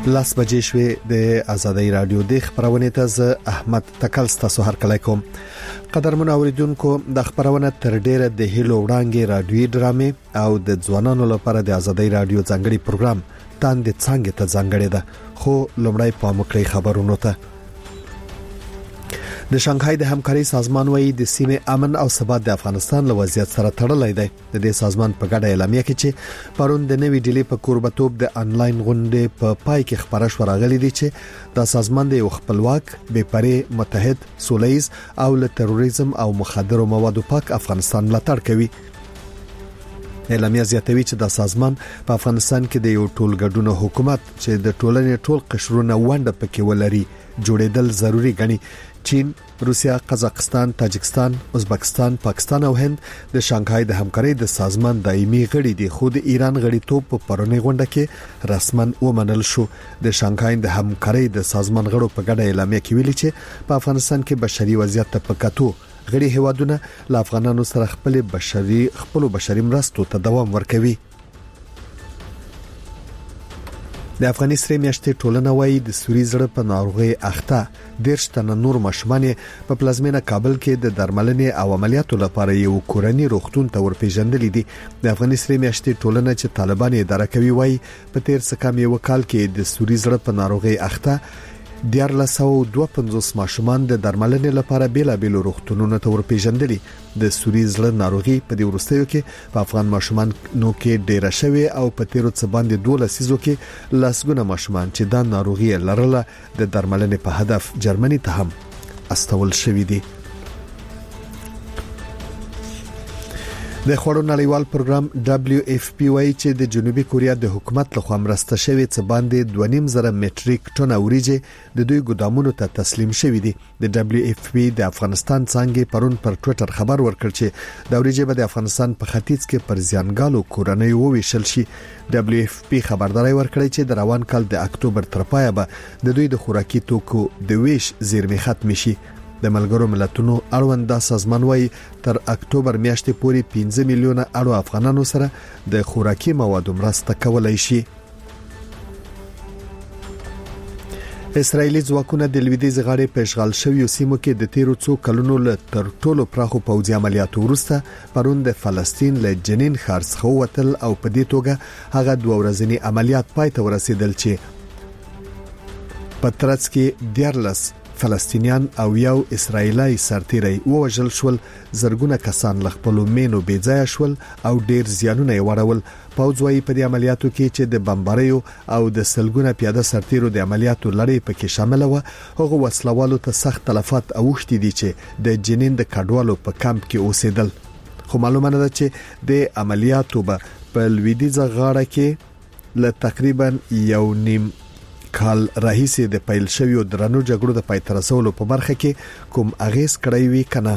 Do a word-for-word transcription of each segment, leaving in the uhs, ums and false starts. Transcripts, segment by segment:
لاس بجې شوې د آزادۍ رادیو د خبرونه ته ز احمد تکل ستاسو هر کله کوم قدرمن اوریدونکو د خبرونه تر ډیره د هیلو وړاندې رادیوي ډرامې او د ځوانانو لپاره د آزادۍ رادیو ځانګړي پروګرام تاند څنګه ته ځانګړي ده خو لومړی په مکړی خبرونه ته د شانګهای د همکاري سازمان وایي د سیمه امن او ثبات د افغانستان له وضعیت سره تړلې ده د دې سازمان په ګډه اعلامیه کې چې پرون د نوې ډیلی په کوربتوب د انلاین غونډې په پا پای کې خبره شو راغلي دي چې د سازمان د یو خپلواک بې پرې متحد سولهیز او له تروریزم او مخدرو موادو پاک افغانستان ملاتړ کوي. اعلامیه زیاتوي چې د سازمان په افغانستان کې د یو ټولګډونو حکومت چې د ټولنې ټول قشرونه ونده پکې ولري جوړېدل ضروری ګڼي. چین، روسیا، قزاقستان، تاجکستان، ازبکستان، پاکستان او هند د شانګهای د همکارۍ د سازمان دایمي غړي دي خو د ایران غړیتوب په پرونی غونډه کې رسمن ومنل شو. د شانګهای د همکارۍ د سازمان غړو په ګډه اعلامیه کې ویلي چې په افغانستان کې بشري وضعیت ته پکاتو غړي هیوادونه ل افغانانو سره خپل بشري خپل بشري مرستو ته دوام ورکوي. د افغاني سره میاشتې ټولنه وایي د سوري زړه په ناروغي اخته دیرش تنه نور مشمانه په پلازمینه کابل کې د درملنې او عملیاتو لپاره یو کورنی روغتون ته ورپېژندل دي. د افغاني سره میاشتې ټولنه چې طالبان اداره کوي وایي په تیر څه کم یو کال کې د سوري زړه په ناروغي اخته دیار لسو دوه پنځوس ماشومان د درملنې لپاره بیلا بیل روغتونونو ته ورپېژندل. د سوري زړه ناروغي په دې ورستیو کې په افغان ماشومان نو کې ډیره شوی او په تیرو څه باندې دوه لسیزو کې لاسګونه ماشومان چې دا ناروغي لرله د درملنې په هدف جرمني ته هم استول شوی دي. د خوړو نړیوال پروګرام دبليو اف پی وايي چې د جنوبي کوریا د حکومت لخوا مرسته شوی څه باندې دوه نیم زره مټریک ټن اوریجه د دوی ګدامونو ته تسلیم شوی دي. د دبليو اف پی د افغانستان څنګه پرون پر ټوئیټر خبر ورکړ چې د اوریجه به د افغانستان په ختیځ کې پر زیانګالو کورنۍ وویشل شي. دبليو اف پی خبرداري ورکړی چې د روان کال د اکتوبر تر پایه به د دوی د خوراکي توکو د ویش زیرمې ختم شي. د ملګرو ملتونو اړوند سازمان وايي تر اکتوبر میاشتې پورې پنځه میلیونه اړو افغانانو سره د خوراکي موادو مرسته کولای شي. اسرایلی ځواکونه د لویدیځ غاړې په اشغال شویو سیمو کې د تیرو څو کلونو له تر ټولو پراخو پوځي عملیاتو وروسته پرون د فلسطین له جنین ښار څخه وتل او په دې توګه هغه دوه ورځنی عملیات پای ته ورسېدل چې په ترڅ کې دیارلس فلسطینیان او یو اسرایلی سرتیری ووژل شول. زرګونه کسان ل خپل مینو بېځای شول او ډیر زیانونه یې وړول. پوځ وايي په دې عملیاتو کې چې د بمباریو او د سلګونه پیاده سرتیرو د عملیاتو لړۍ پکې شامل و هغه وسلوالو ته سخت تلفات اوښتي دي چې د جنین د کډوالو په کمپ کې اوسېدل. خو معلومه ده چې د عملیاتو په لویدیځه غاړه کې ل تقریبا یو نیم کال راهیسې د پیل شویو درنو جګړو د پای تر رسولو په برخه کې کوم اغیز کړی وی کنه.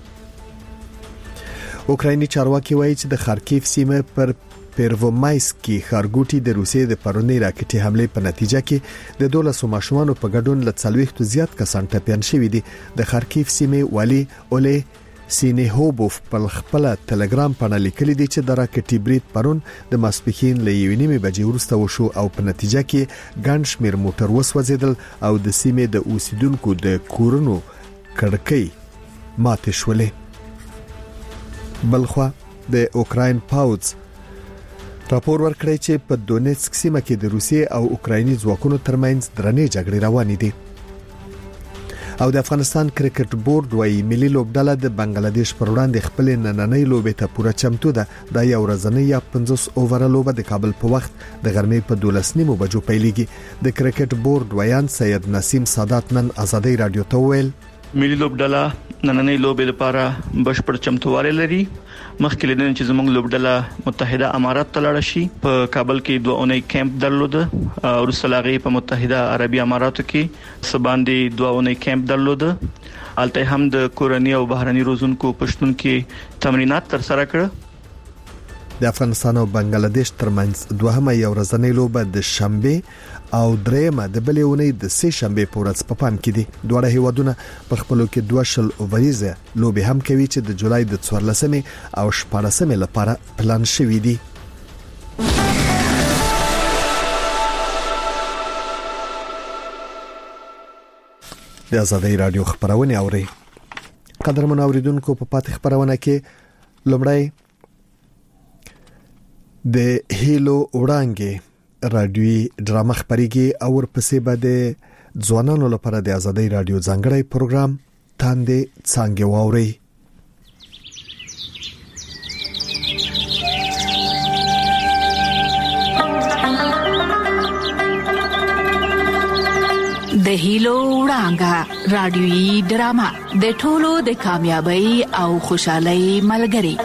اوکرایني چارواکي وایي چې د خارکیف سیمه پر پیرومایسکي ښارګوټي د روسیې د پرونی راکټي حمله په نتیجه کې د دولسو ماشومانو په ګډون ل څلويختو زیات کسان ټپيان شوي دي. د خارکیف سیمه والی اولې سینهوبوف په خپل ټلګرام باندې لیکلي دي چې د راکټي برید پرون د ماسپخین له یوې نیمې بجې وروسته وشو او په نتیجه کې ګڼ شمېر موټر وسوځیدل او د سیمې د اوسیدونکو د کورونو کړکۍ ماتې شولې. بلخوا د اوکراین پاوز راپور ورکړی چې په دونیتسک سیمه کې د روسیې او اوکرایني ځواکونو ترمنځ درنې جګړې روانې دي. او د افغانستان کرکټ بورډ وايي ملي لوبډله د بنگلاديش پر وړاندې خپل نننۍ لوبې ته پوره چمتو ده. دا یو ورځنی یا پنځوس اوور لوبه د کابل په وخت د غرمې په دولس نیمو بجو پیلېږي. د کرکټ بورډ ویان سید نسیم سادات نن آزادۍ رادیو ته ویل ملي لوبډله نننۍ لوبې لپاره بشپړ چمتووالی لري. مخکې لیدل چې زموږ لوبډله متحده امارات ته لاړه شي. په کابل کې دوه اونۍ کیمپ درلود او رسلاغي په متحده عربي اماراتو کې سباندې دوه اونۍ کیمپ درلود. الته هم د کورنۍ او بهرني روزونکو پښتون کې تمرینات تر سره کړ. د افغانستان او بنگلاديش ترمنځ دوهمه یو ورځنۍ لوبه د شنبه او دریمه د بلې اونۍ د سه شنبه په ورځ په پام کې دي. دواړه هیوادونه په خپلو کې دوه شل اوریزه لوبې هم کوي چې د جولای د څوارلسمې او شپاړسمې لپاره پلان شوی دي. د آزادۍ رادیو خبرونه اوري. قدرمن اوریدونکو په پاتې خبرونه کې لومړی د هیلو وړانګې رادیوي ډرامه خبريږي او ورپسې به د ځوانانو لپاره د آزادۍ رادیو ځانګړی پروګرام تاندې څنګه واوري. د هیلو وړانګه رادیوي ډرامه د ټولو د کامیابی او خوشحالۍ ملګری.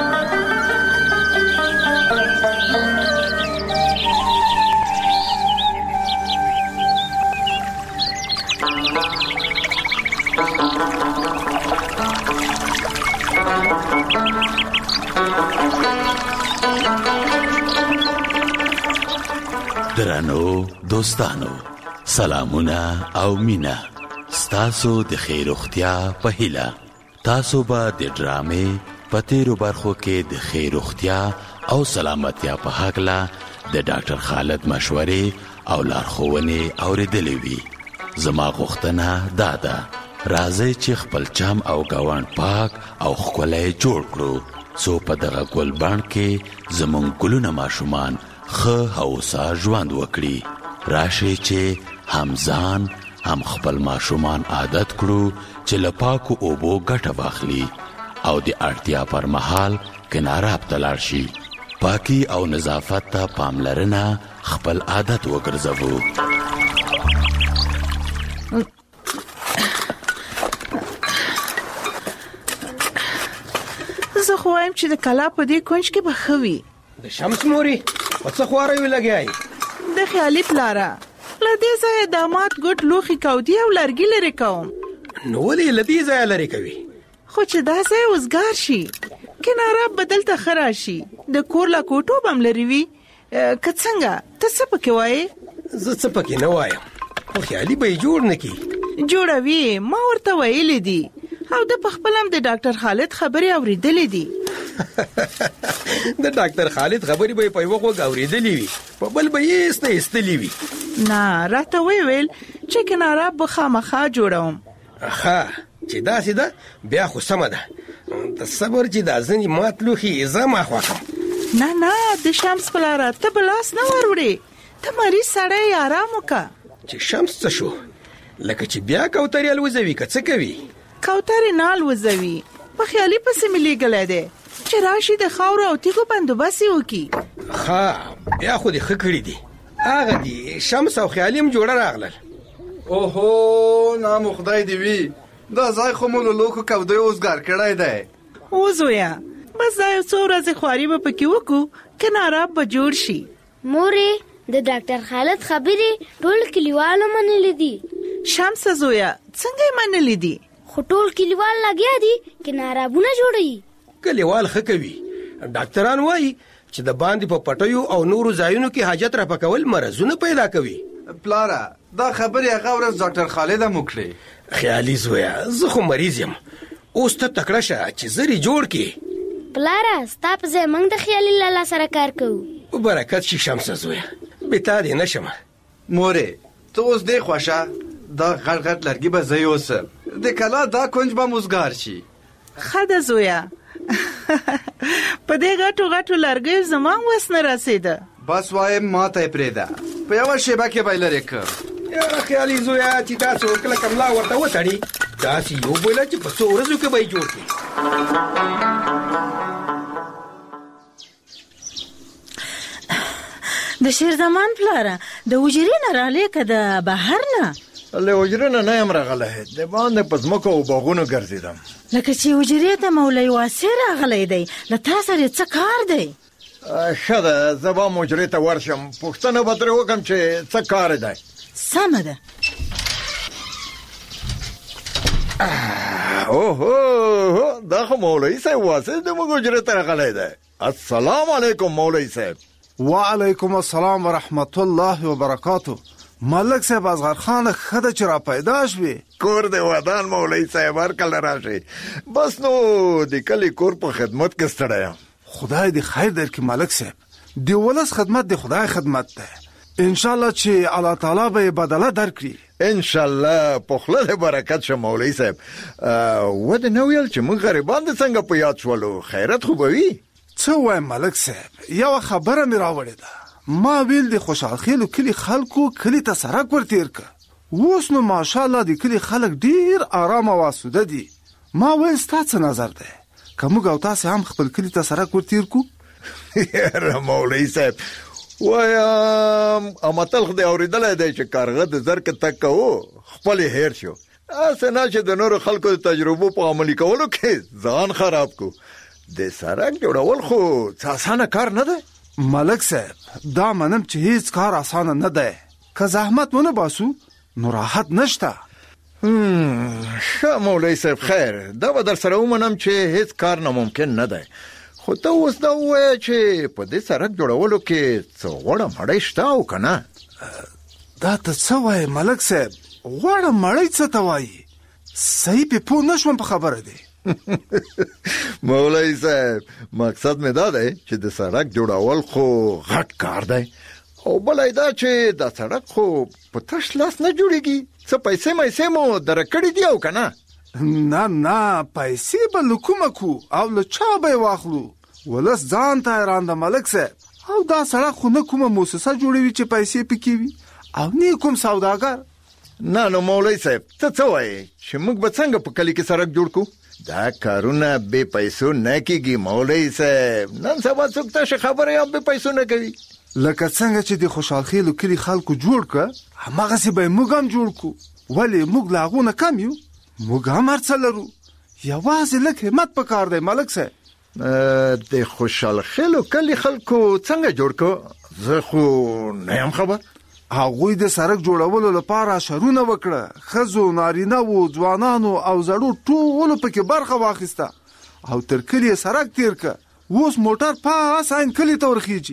درنو دوستانو، سلامونه او مینا ستاسو د خیر اختیا په هیله. تاسو به د ډرامې په تیرو برخو کې د خیر اختیا او سلامتیا په حقله د ډاکټر خالد مشورې او لارښوونې اوریدلې وي. زما غوښتنه دا ده راځئ چې خپل چم او ګاونډ پاک او ښکلی جوړ کړو څو په دغه ګلبڼ کې زمونږ ګلونه ماشومان ښه هوسا ژوند وکړي. راشئ چې هم ځان هم خپل ماشومان عادت کړو چې له پاکو اوبو ګټه واخلي او د اړتیا پر مهال کناراب ته لاړ شي. پاکي او نظافت ته پاملرنه خپل عادت وګرځوو. زه خو وایم چې د کلا په دې کونج کې به ښه وي. د شمس موري په څه خواره وي لګیای؟ د خیالي پلاره له دې ځایه داماد ګوټ لوښي کودي او لرګي لرې کوم. نو ولې له دې ځایه لرې کوي؟ خو چې دا ځای وزګار شي، کناراب بدل ته ښه راشي، د کور لا کوټو به هم لرې وي. که څنګه ته څه پکې وایې؟ زه څه پکې نه وایم، خو خیالي به یې جوړ نه کي. جوړوي، ما ورته ویلې دي او د پخپل هم د ډاکټر خالد خبرې اوریدلې دي. د ډاکټر خالد خبرې به په یو وخت اوریدلې وي، په بل به یې است استلې وي. نه، راته ویل چې کناراب به خامخا جوړوم. ښه چې داسې ده بیا خو سمه ده. د صبر چې دا ځینې مات لوښي زه ما خوښم. نه نه د شمس پلاره ته به لاس نه وروړې، ته مریض سړی آرام وکړه. چې شمس څه شو؟ لکه چې بیا کوترې الوځوي که څه کوي؟ کوترې نه الوځوي، په خیالي پسې مې لیږلی دی چې راشي د خاورو او تیږو بندوبست یې وکړي. ښه بیا خو دې ښه کړي دي. هغه دي شمس او خیالي هم جوړه راغلل. اوهو نامو خدای دې وي، دا ځای خو مو له لوښو کودیو اوزګار کړی دی. وزویه بس دا یو څو ورځې خواري به پکې وکړو، کناراب به جوړ شي. مورې د ډاکټر خالد خبرې ټول کلیوالو منلې دي. شمس زویا څنګه یې منلې دي؟ خو ټول کلیوال لګیا دي کنارابونه جوړوي. کلیوال ښه کوي. ډاکټران وایي چې د باندې په پټیو او نورو ځایونو کې حاجت را پکول مرزونه پیدا کوي. پلاره دا خبرې هغه ورځ ډاکټر خالد هم وکړې. خیالي زویا زه خو مریض یم، اوس ته تکړه شه چې زری جوړ کې. پلاره ستا په ځای موږ د خیالي لالا سره کار کوو. برکت شي شمس زویا، بتا دې نشم. مورې ته اوس دې خوښه دا غټ غټ لرګي به زه یوسم، د کلا دا کونج به مزګار شي. ښه ده زویا، په دې غټو غټو لرګیو زما وس نه رسېده. بس وایم ما ته یې پرېږده، په یوه شېبه کې به یې لرې کړم. یا خیالي زویا چې تاسو کله کملا ورته وتړي داسې یو بوله چې په څو ورځو کې به یې جوړ کړي. د شیر زمان پلاره د وجرې نه رالی که د بهر نه؟ له وجرې نه نه یم راغلی، د باندې په ځمکو او باغونو ګرځېدم. لکه چې وجرې ته مولوي واسع راغلی دی، له تا سره څه کار دی؟ ښه ده زه به مجرې ته ورشم، پوښتنه به ترې وکړم چې څه کار دی. سمه ده. اوهو دا خو مولوي صاحب واسع زموږ وجرې ته راغلی دی. السلام علیکم مولوي صاحب. وعلیکم السلام ورحمت الله وبرکاتو. ملک صاحب اصغر خان خده چې را پیدا شوی. کور دی ودان مولوي صاحب هر کله راشي. بس نو د کلی کور په خدمت کې ستړی یم. خدای دې خیر درکړي ملک صاحب، د ولس خدمت د خدای خدمت ده. ان شاء الله چې الله تعالی به بدله درکړي. ان شاء الله په خله د برکت شه مولوی صاحب. و د نو ویل چې موږ غریبان د څنګه په یاد شولو، خیرت خو به وي. څه وایم ملک صاحب، یو خبره مې راوړې ده. ما ویل د خوشحال خیلو کلی خلکو کلی ته سړک ورتیر که. اوس نو ماشاءالله د کلی خلک ډیر آرام او اسوده دي. ما ویل ستا څه نظر دی که موږ او تاسې هم خپل کلی ته سړک ورتیر کو؟ یاره مولوی صاحب وایم امتل خدای اوریدلی دی چې کارغه د زرکه تک کوو خپل هیر شو. اسې نه چې د نورو خلکو د تجربو په عملي کولو کې ځان خراب کو. د سړک جوړول خو څه اسانه کار نه دی. ملک صاحب دا منم چې هیڅ کار اسانه نه دی. که زحمت ونه باسو نو راحت نشته. ښه مولوی صاحب خیر، دا به در سره ومنم چې هیڅ کار ناممکن نه دی، خو ته اوس دا ووایه چې په دې سړک جوړولو کې څه غوړه مړۍ شته او که نه؟ دا ته څه وایې ملک صاحب؟ غوړه مړۍ څه ته وایي؟ صحیح پې پوه نه شوم په خبره دی. مولوی صاحب مقصد مې دا دی چې د سړک جوړول خو غټ کار دی، او بله دا چې دا سړک خو په تش لاس نه جوړېږي. څه پیسې میسې مو دره کړي دي او که نه؟ نه نه پیسې به له کومه کو او له چا به یې واخلو؟ ولس ځان ته حیران ده ملک صاحب. او دا سړک خو نه کومه موسسه جوړوي چې پیسې پکې وي او نه کوم سوداګر. نه نو مولوی صاحب ته څه وایې چې موږ به څنګه په کلي کې سړک جوړ کو؟ دا کارونه بې پیسو نه کېږي مولوی صاحب. نن سبا څوک تشه خبره یا بې پیسو نه کوي. لکه څنګه چې د خوشحال خیلو کلی خلکو جوړ که هماغسې به یې موږ هم جوړ کو. ولې موږ له هغو نه کم یو؟ موږ هم هر څه لرو، یوازې لږ همت پکار دی ملک صاحب. د خوشحال خیلو کلی خلکو څنګه جوړ کو؟ زه خو نه یم خبر. هغوی د سړک جوړولو لپاره شرونه وکړه. ښځو، نارینه وو، ځوانانو او زړو ټولو پکې برخه واخیسته او تر کلي یې سړک تیر که. اوس موټر پاس عین کلي ته ورخیږي.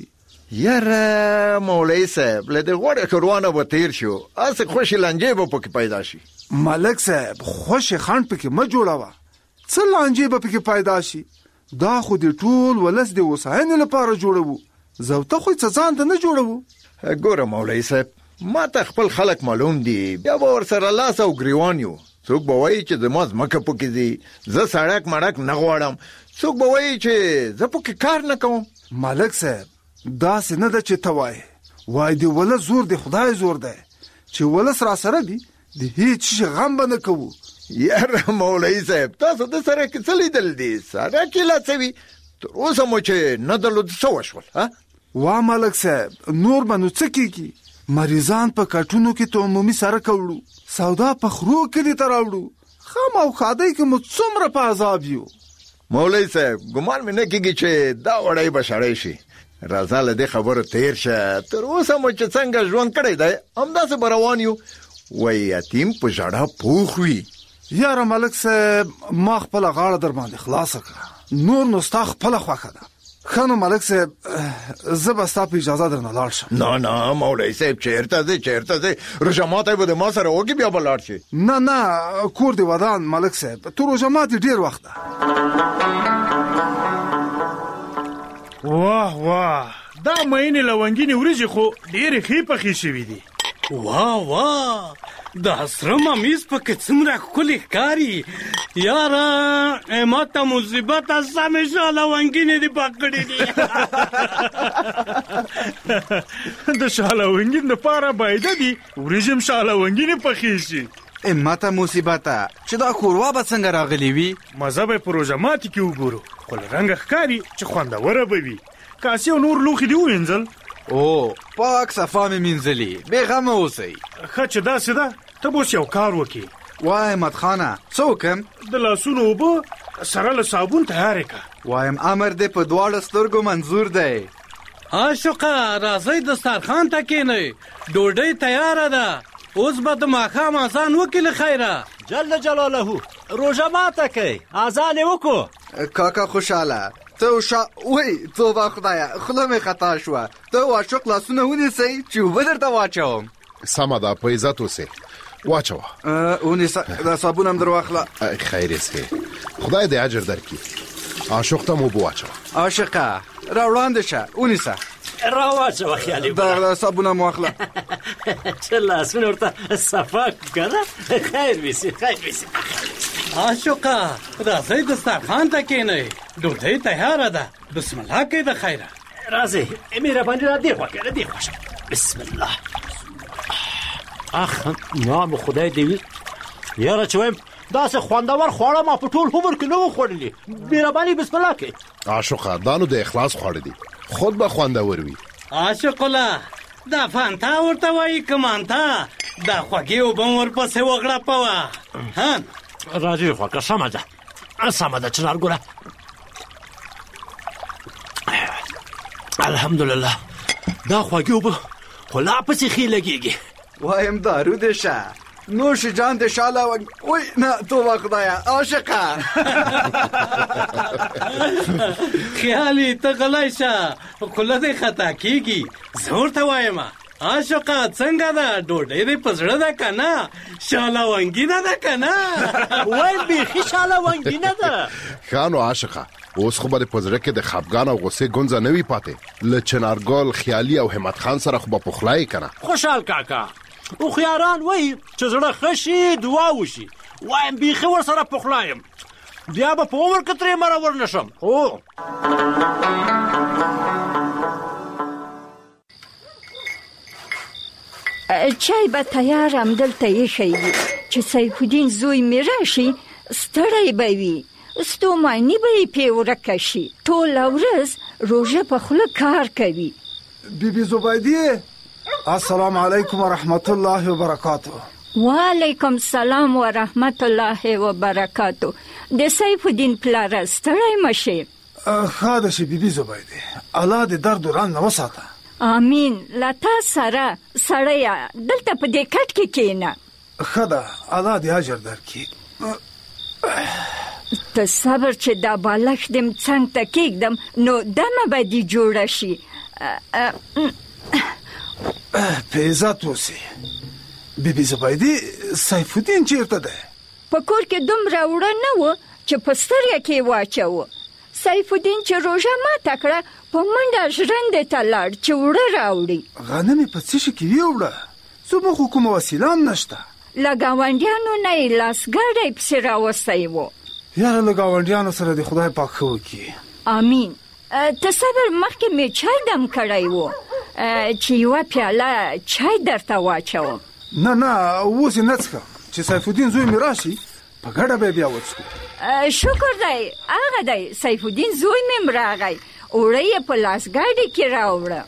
یاره مولوی صاحب له دې غوړې ښوروانه به تیر شو، هسې خوشې لانجې به پکې پیدا شي. ملک صاحب خوشې خنډ پکې مه جوړوه. څه لانجې به پکې پیدا شي؟ دا خو د ټول ولس د هوساینې لپاره جوړوو، زه او ته خو څه ځان ته نه جوړوو. ګوره مولوی صاحب ما ته خپل خلک معلوم دي، بیا به ورسره لاس او ګریوان یو. څوک به وایي چې زما ځمکه پکې دي، زه سړک مړک نه غواړم. څوک به وایي چې زه پکې کار نه کوم. ملک صاحب داسې نه ده چې ته وایې. وایي د ولس زور د خدای زور دی، چې ولس را سره دي د هیڅ شي غم به نه کوو. یاره مولوی صاحب تاسو د سړک څه لیدل دي؟ سړک یې لا څه وي، تر اوسه مو چې نه درلود څه وشول؟ وا ملک صاحب نور به نو څه کېږي؟ مریضان په کټونو کې ته عمومي سړک وړو، سودا په خرو کلي ته راوړو، خام او خادۍ کې مو څومره په عذاب یو. مولوی صاحب ګمان مې نه کېږي چې دا وړی به شړی شي. راځه له دې خبرو تیر شه. تر اوسه مو چې څنګه ژوند کړی دی همداسې به روان یو. وایي یتیم په ژړا پوخ وي. یاره ملک صاحب ما خپله غاړه در باندې خلاصه کړه، نور نو ستا خپله خوښه ده. ښه نو ملک صاحب زه به ستا په اجازه درنه لاړ شم. نه نه مولوی صاحب چېرته ځې چېرته ځې؟ روژه ماتی به د ما سره وکړي بیا به لاړ شي. نه نه کور دې ودان ملک صاحب، تر روژه ماتې ډېر وخت ده. واه واه دا مینې لونګینې وریجې خو ډېرې ښې پخې شوي دي. واه واه دا سره ممیز پکې څومره ښکلې ښکاري. یاره ما ته مصیبته سمې شه لونګینې دې پخ کړي دي. د شالونګین دپاره باید دي وریجې هم شالونګینې پخې شي. ما ته مصیبته چې دا ښوروا به څنګه راغلې وي؟ مزه به یې په روژه ماتي کې وګورو، خو له رنګه ښکاري چې خوندوره به وي. کاسې او نور لوښي دې ووینځل؟ او پاک صفا مې مینځلي، بې غمه اوسئ. ښه چې داسې ده ته به اوس یو کار وکړې. وای احمدخانه څه وکړم؟ د لاسونو اوبه سره له صابون تیارې کړه. وایم امر دې په دواړو سترګو منظور دی. عاشقه راځئ دسترخوان ته کښېنئ، ډوډۍ تیاره ده. اوس به د ماښام اذان وکړي له خیره. جل جلاله روژه ماته کوي، اذان یې وکړو. کاکا خوشحاله ته وشا وای توبه خدایا خوله مې خطا شوه. ته عاشق لاسونه ونیسئ چې اوبه درته واچوم. سمه ده په عزت اوسې واچوه. ونیسه دا صابون هم در واخله. خیر اسکې خدای دې اجر درکړي. عاشق ته مو اوبه واچوه. عاشقه را وړاندې شه ونیسه. راواچوه خیالي دا صابونه مو اخله چې لاسونه ورته صفا کنه. خیر ویسي خیر ویسي. عاشقه راځئ دسترخوان ته کېنئ، ډوډۍ تیاره ده. بسم الله کې د خیره. راځئ مهرباني را دې خوا کړه، دې خوا شه. بسم الله. اخ ما به خدای دې وي یاره چې وایم داسې خوندور خواړه ما په ټول عمر کې نه و خوړلي. مهرباني بسم الله کې. عاشقه دا نو د اخلاص خواړه دي، خود به خوندور وي. عاشق الله دا فانتا ورته وایي کمانتا، دا خوږې اوبه م ورپسې وغړپوه. ها راځئ خوږه سمه ده سمه ده چنار ګوره. الحمدلله دا خوږې اوبه خو لا پسې ښې لګېږي. وایم دارو دې شه نوش جان دې شاله و. وای نه توبه خدایا عاشقه. خیالي ته غلی شه، خوله دې خطا کېږي. زه ورته وایم عاشقه څنګه ده، ډوډۍ دې په زړه ده که نه؟ شاله ونګینه ده که نه؟ وایم بیخي شاله ونګینه ده. ښه نو عاشقه اوس خو به په زړه کې د خفګان او غصې ګونځه نه وي پاتې. له چنارګل خیالي او همت خان سره خو به پخلا یې که نه؟ خوشحال کاکا هوښیاران وایي چې زړه ښه شي دعا وشي. وایم بیخي ورسره پخلا یم، بیا به په عمر کې ترې مرور نه شم. هو چای به تیار همدلته ایښی وي چې سیف الدین زوی مې راشي، ستړی به وي، ستوماني به یې پې ورکه شي. ټوله ورځ روژه په خوله کار کوي. بیبي زبیدې السلام علیکم ورحمت الله وبرکاتو. وعلیکم سلام ورحمت الله وبرکاتو. د سیف الدین پلاره ستړی مشي. ښه ده چې بیبي زبیدې الله دې درد و رنځ نه وساته. امین. له تا سره سړیه دلته په دې کټ کې کښېنه. ښه ده الله دې اجر درکړي. ته صبر چې دا بالښت دې څنګ ته کېږدم نو دمه به دې جوړه شي. په عزت اوسې. بیبي زبیدې سیف الدین چیرته دی؟ په کور کې دومره وړه نه و چې په سترګه کې واچوه. سیف الدین چې روژه ماته کړه په منډه ژرندې ته لاړ چې وړه راوړي. غنم یې په څه شي کې ویوړه؟ زموږ خو کومه وسیله هم نشته. له ګاونډیانو نه یې لاسګاډی پسې راوستی و. یاره له ګاونډیانو سره دې خدای پاک ښه وکړي. امین. ته صبر مخکې مې چای دم کړی و چې یوه پیاله چای درته واچوم. نه نه اوس یې نه څښم چې سیف الدین زوی مې راشي په ګډه به بیا وڅښو. شکر دی هغه دی سیف الدین زوی مې راغی، اوړه یې په لاسګاډي کې راوړه.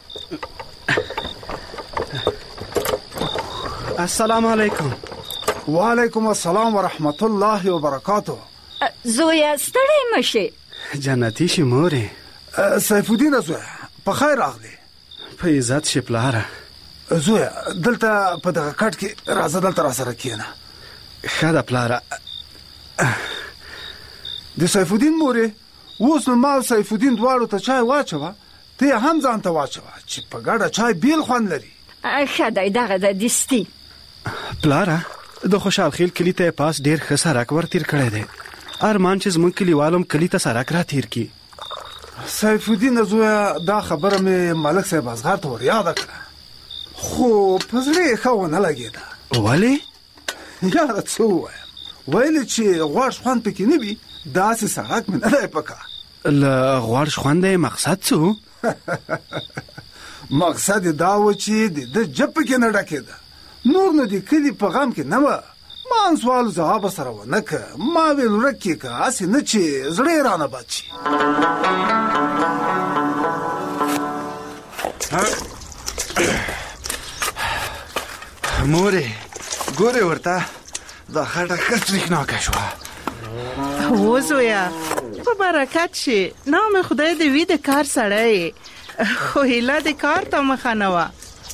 السلام علیکم. وعلیکم السلام ورحمت الله وبرکاتو. زویه ستړی مشي. جنتی شي مورې. سیف الدین زویه په خیر راغلی. په عزت شي پلاره. زویه دلته په دغه کټ کې راځه دلته را سره کښېنه. ښه ده پلاره. د سیف الدین مورې اوس نو ما او سیف الدین دواړو ته چای واچوه، ته یې هم ځان ته واچوه چې په ګډه چای بیل خوند لري. ښه دی دغه د دستي. پلاره د خوشحال خیل کلي ته پاس ډېر ښه سړک ور تیر کړی دی. ارمان چې زموږ کلیوالو کلي ته سړک را تیر کړي. سیف الدین زویه دا خبره مې ملک صاحب اصغر ته ور یاده کړه خو په زړه یې ښه ونه لګېده. ولې؟ یاره څه ووایم، ویلې چې غوړ خوند پکې نه وي داسې سړک مې نه دی پکار. له غوړ خونده مقصد څه؟ مقصد یې دا و چې د ده جب پکې نه ډکېده، نور نو د کلي په غم کې نه وه. ما هم سوال ځواب سره ونه که، ما ویل ورک یې که هسې نه چې زړه یې رانه بد شي. مورې ګورې ورته دا خټه ښه تریخناکه شوه. هو زویه په برکت شي. نام خدای دې وي د کار سړی، خو هیله د کار ته مخه نه وه.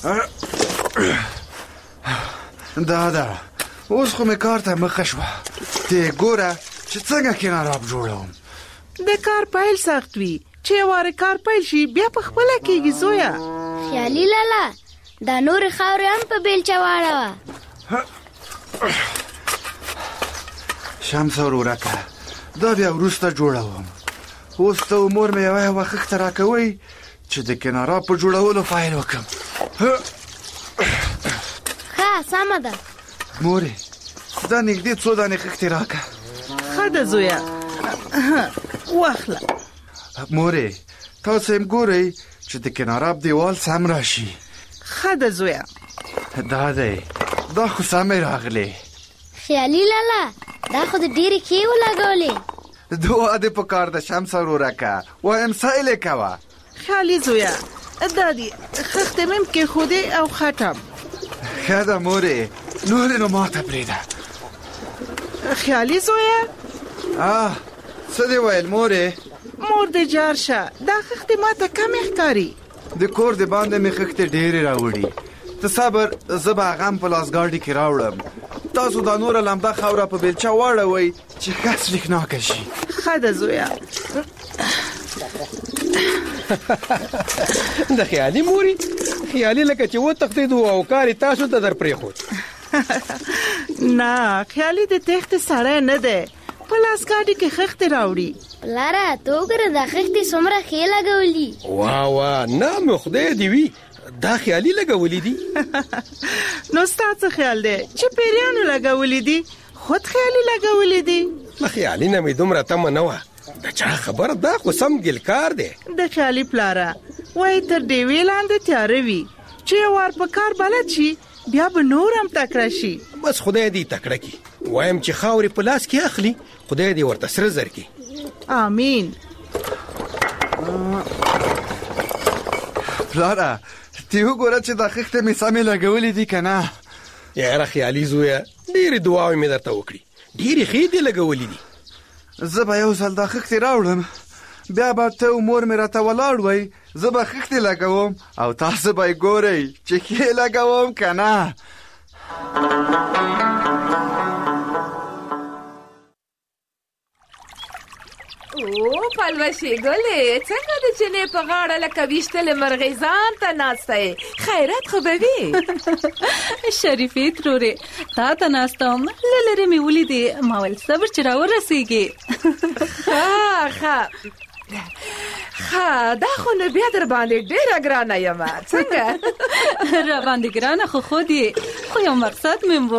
دا ده اوس خو مې کار ته مخه شوه. ته ګوره چې څنګه کناراب جوړوم. د کار پیل سخت وي، چې واره کار پیل شي بیا په خپله کېږي زویه. خیالي لالا دا نورې خاورې هم په بیلچه واړوه. شمس ورورکه دا بیا وروسته جوړوم. اوس ته مور مې یوه یوه خښته راکوئ چې چې د کنارا په جوړولو فایل وکم. ها سمه ده مورې، دا نږدې څو دانې خښتې راکه. ښه ده زویه، واخله. مورې تاسو هم ګورئ چې د کناراب دیوال سم راشي. ښه ده زویه. دا دی، دا خو سمې راغلی. خیالي لالا دا خو د ډېرې ښې ولګولې. دعا دې په کار ده شمس ورورکه، وایم سایل یې کوه. خیالي زویه، دا دي خښتې مې هم کېښودې او خټم. ښه ده مورې، نورې نو ماته پرېږده. خیالي زویه. آه څه دې ویل مورې؟ مور دې جار شه، دا خښتې ماته کمې ښکاري. د کور د باندې مې خښتې ډېرې راوړي. ته صبر، زه به هغه هم په لاسګاډي کې راوړم. تاسو دا نوره لمده خاوره په بیلچه واړوئ چې ښه څرېکناکه شي. ښه ده زویه. د خیالي موري خیالي لکه چې وتښتېدو او کار یې تاسو ته در پرېښود. نه، خیالي د تېښتې سړی نه دی، په لاسګاډي کې خښتې راوړي. پلاره ته وګوره دا خښتې څومره ښې لګولي. واه واه، نه مې خدای دې وي، دا خیالي لګولي دي. نو ستا څه خیال دی چې پیریانو لګولي دي؟ خود خیالي لګولي دي. خیالي نه مې دومره تمه نه وه. د چا خبر، دا خو سم ګلکار دی. د خیالي پلاره وایي تر ډېوې لاندې تیاره وي، چې یو وار په کار بلد شي بیا به نور هم تکړه شي. بس خدای دې تکړه کړي. وایم چې خاورې په لاس کې اخلي، خدای دې ورته سره زر کړي. آمین. پلاره ته وګوره چې دا خښتې مې سمې لګولې دي که نه؟ یاره خیالي زویه، ډېرې دعاوې مې درته وکړي، ډېرې ښې دې لګولې دي. زه به یو ځل دا خښتې راوړم، بیا به ته او مور مې راته ولاړ وئ، زه به خښتې لګوم او تاسو به یې ګورئ چې ښې لګوم که نه. او پلوشې ګلې، څنګه د چینې په غاړه لکه ویشتلې مرغۍ ځان ته ناسته یې؟ خیرات خو به وي. شریفې ترورې، تا ته ناسته وم، له لرې مې ولیدې، ما ویل صبر چې راورسېږې. ښه ښه ښه، دا خو نو بیا در باندې ډېره ګرانه یم. څنګه را باندې ګرانه خو خود یې، خو یو مقصد مې و.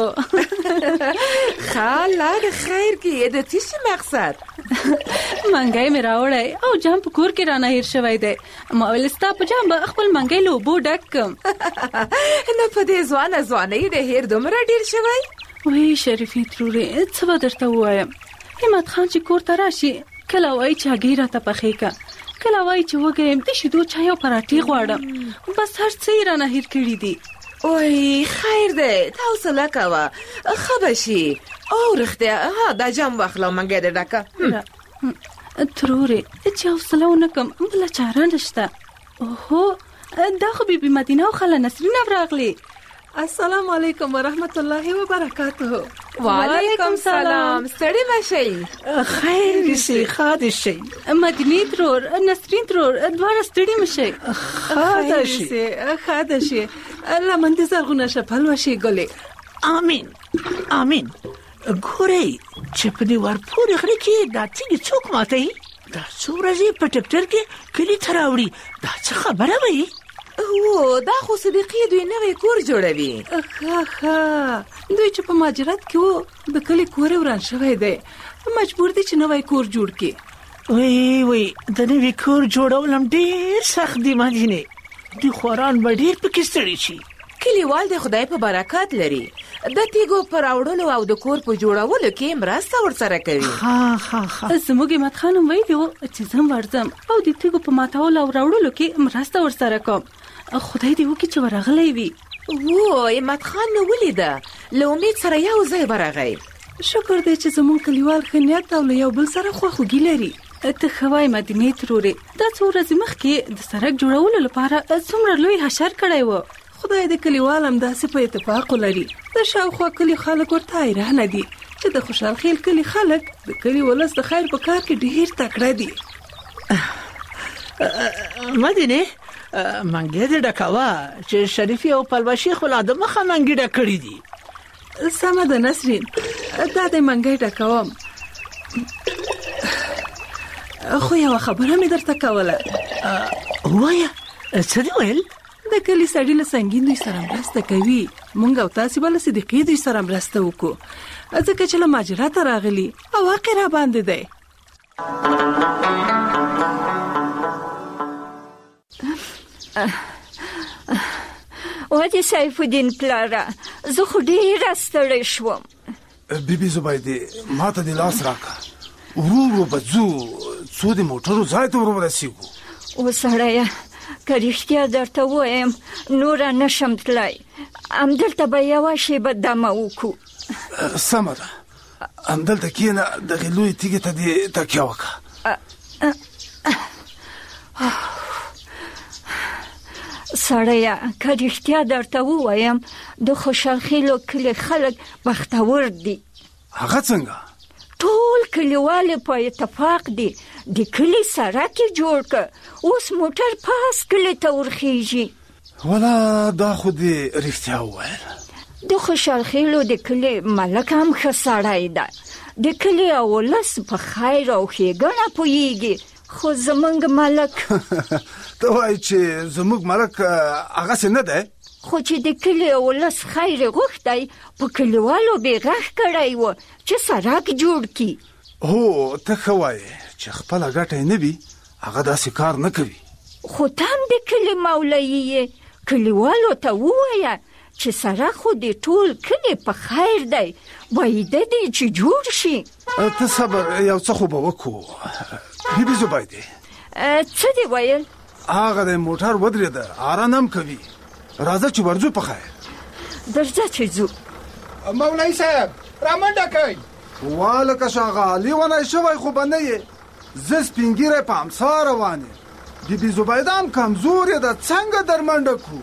ښه الله د خیر کړي، د څه شي مقصد؟ منګی مې راوړی او جام په کور کې رانه هیر شوی دی. ما ویل ستا په جام به خپل منګی له اوبو ډک کړم. نه په دې ځوانه ځوانۍ د هیر دومره ډېر شوی؟ وی شریفې ترورې، څه به درته ووایم؟ همت خان چې کور ته راشي کله وایي چې هګۍ راته پخې که، کله وایي چې وږی یم د شیدو چای او پراټې غواړم. بس هر څه یې رانه هیر کړي دي. وای خیر دی، ته حوصله کوه، ښه به شي. او رښتیا ها دا جام واخله او منګی دې ډکه. ترورې چې حوصله ونه کړم بله چاره نشته. اوهو دا خو بیبي مدینه او خاله نسرین هم راغلې. السلام علیکم ورحمت الله وبرکاته. وعلیکم سلام، ستړي مشئ. خیر دې شي، ښه دې شي. مدینې ترور، نسرین ترور، دواړه ستړي مشئ. ښه دې شي، ښه دې شي. لمن دې زرغونه شه پلوشې ګلې. آمین آمین. ګورئ چې په دې ورپورې غره کې دا تیږې څوک ماتوي؟ دا څو ورځې په ټکټر کې کلي ته راوړي، دا څه خبره وي؟ او دا خو صدیقې دوی نوی کور جوړوي. ښه ښه، دوی چې په مهاجرت کې وو د کلي کور یې وران شوی دی، مجبور دي چې نوی کور جوړ کړي. وی وی د نوي کور جوړول هم ډېر سخت دي مدینې، دوی خواران به ډېر پکې ستړي شي. کلیوال د خدای په برکت لري، د تیږو پر راوړلو او د کور په جوړولو کې مرسته ورسره کوي. ها ها ها، زموږ همت خان هم ویلي وو چې زه هم ورځم او د تیږو په ماتولو او راوړلو کې مرسته ورسره کوم. خدای دې وکړي چې ورغلی وي. وو همت خان نو ولیده، له امید سره یو ځای ورغی. شکر دی چې زموږ کلیوال ښه نیت او له یو بل سره خواخوږي لري. ته ښه وایې مدینې ترورې، دا څو ورځې مخکې د سړک جوړولو لپاره څومره لوی حشر کړی و. خدای د کلیوال هم داسې په اتفاق ولري. د شاوخوا کلي خلک ورته حیرانه دي چې د خوشحال خیل کلي خلک د کلي ولس د خیر په کار کې ډېر تکړه دي. مدینې منګی دې ډکوه چې شریفي او پلوشي خو لا د مخه منګي ډک کړي دي. سمه ده نسرین، دا د منګی ډکوم. خو یو خبره مې درته کوله. وایه څه دی ویل؟ د کلي سړي له سنګین دوی سره مرسته کوي، مونږ او تاسې به له صدیقې دوی سره مرسته وکړو، ځکه چې له ماجرا ته راغلي او واقع را باندې دی. واجه سیف الدین پلاره، زه خو ډېره ستړې شوم. بیبي زبیدې ما ته دې لاس راکړه، ورو ورو به ځو څو د موټرو ځای ته ور ورسېږو. و سړیه که رښتیا درته ووایم نوره نشم تللی، همدلته به یوه شېبه دمه وکړو. سمه ده، همدلته کښېنه، دغې لویې تیږې ته دې تکیه وکړه. سړیه که رښتیا درته ووایم د خوشحال خیلو کلي خلک بختور دي. هغه څنګه؟ ټول کلیوال په اتفاق دي، د کلي سړک یې جوړ که، اوس موټر پاس کلي ته ورخیږي. ولا دا خو دې رښتیا وویل. د خوشحال خیلو د کلي ملک هم ښه سړی ده، د کلي او ولس په خیر او ښېګڼه پوهېږي، خو زمونږ ملک ته وایي چې زموږ ملک هغسې نه دی؟ خو چې د کلي او ولس خیر یې غوښتی، په کلیوالو بې غږ کړی و چې سړک جوړ کړي. هو ته ښه وایې چې خپله ګټه یې نه وي هغه داسې کار نه کوي. خو ته هم د کلي مولوي یې، کلیوالو ته ووایه چې سړک خو د ټول کلي په خیر دی، وایده دی چې جوړ شي. ته صبر، یو څه خو به وکړو. بیبي زبیدې څه دې ویل؟ هغه د موټر ودرېده، آرام هم کوي، راځه چې ورځو په خیر. درځه چې ځو. مولوي صاحب رامنډه کوي. والکه شاغه لیونی شوی خو به نه یې، زه سپینګیری په امسا روان یم، بیبي زبیده هم کمزورې ده، څنګه در منډه کړو؟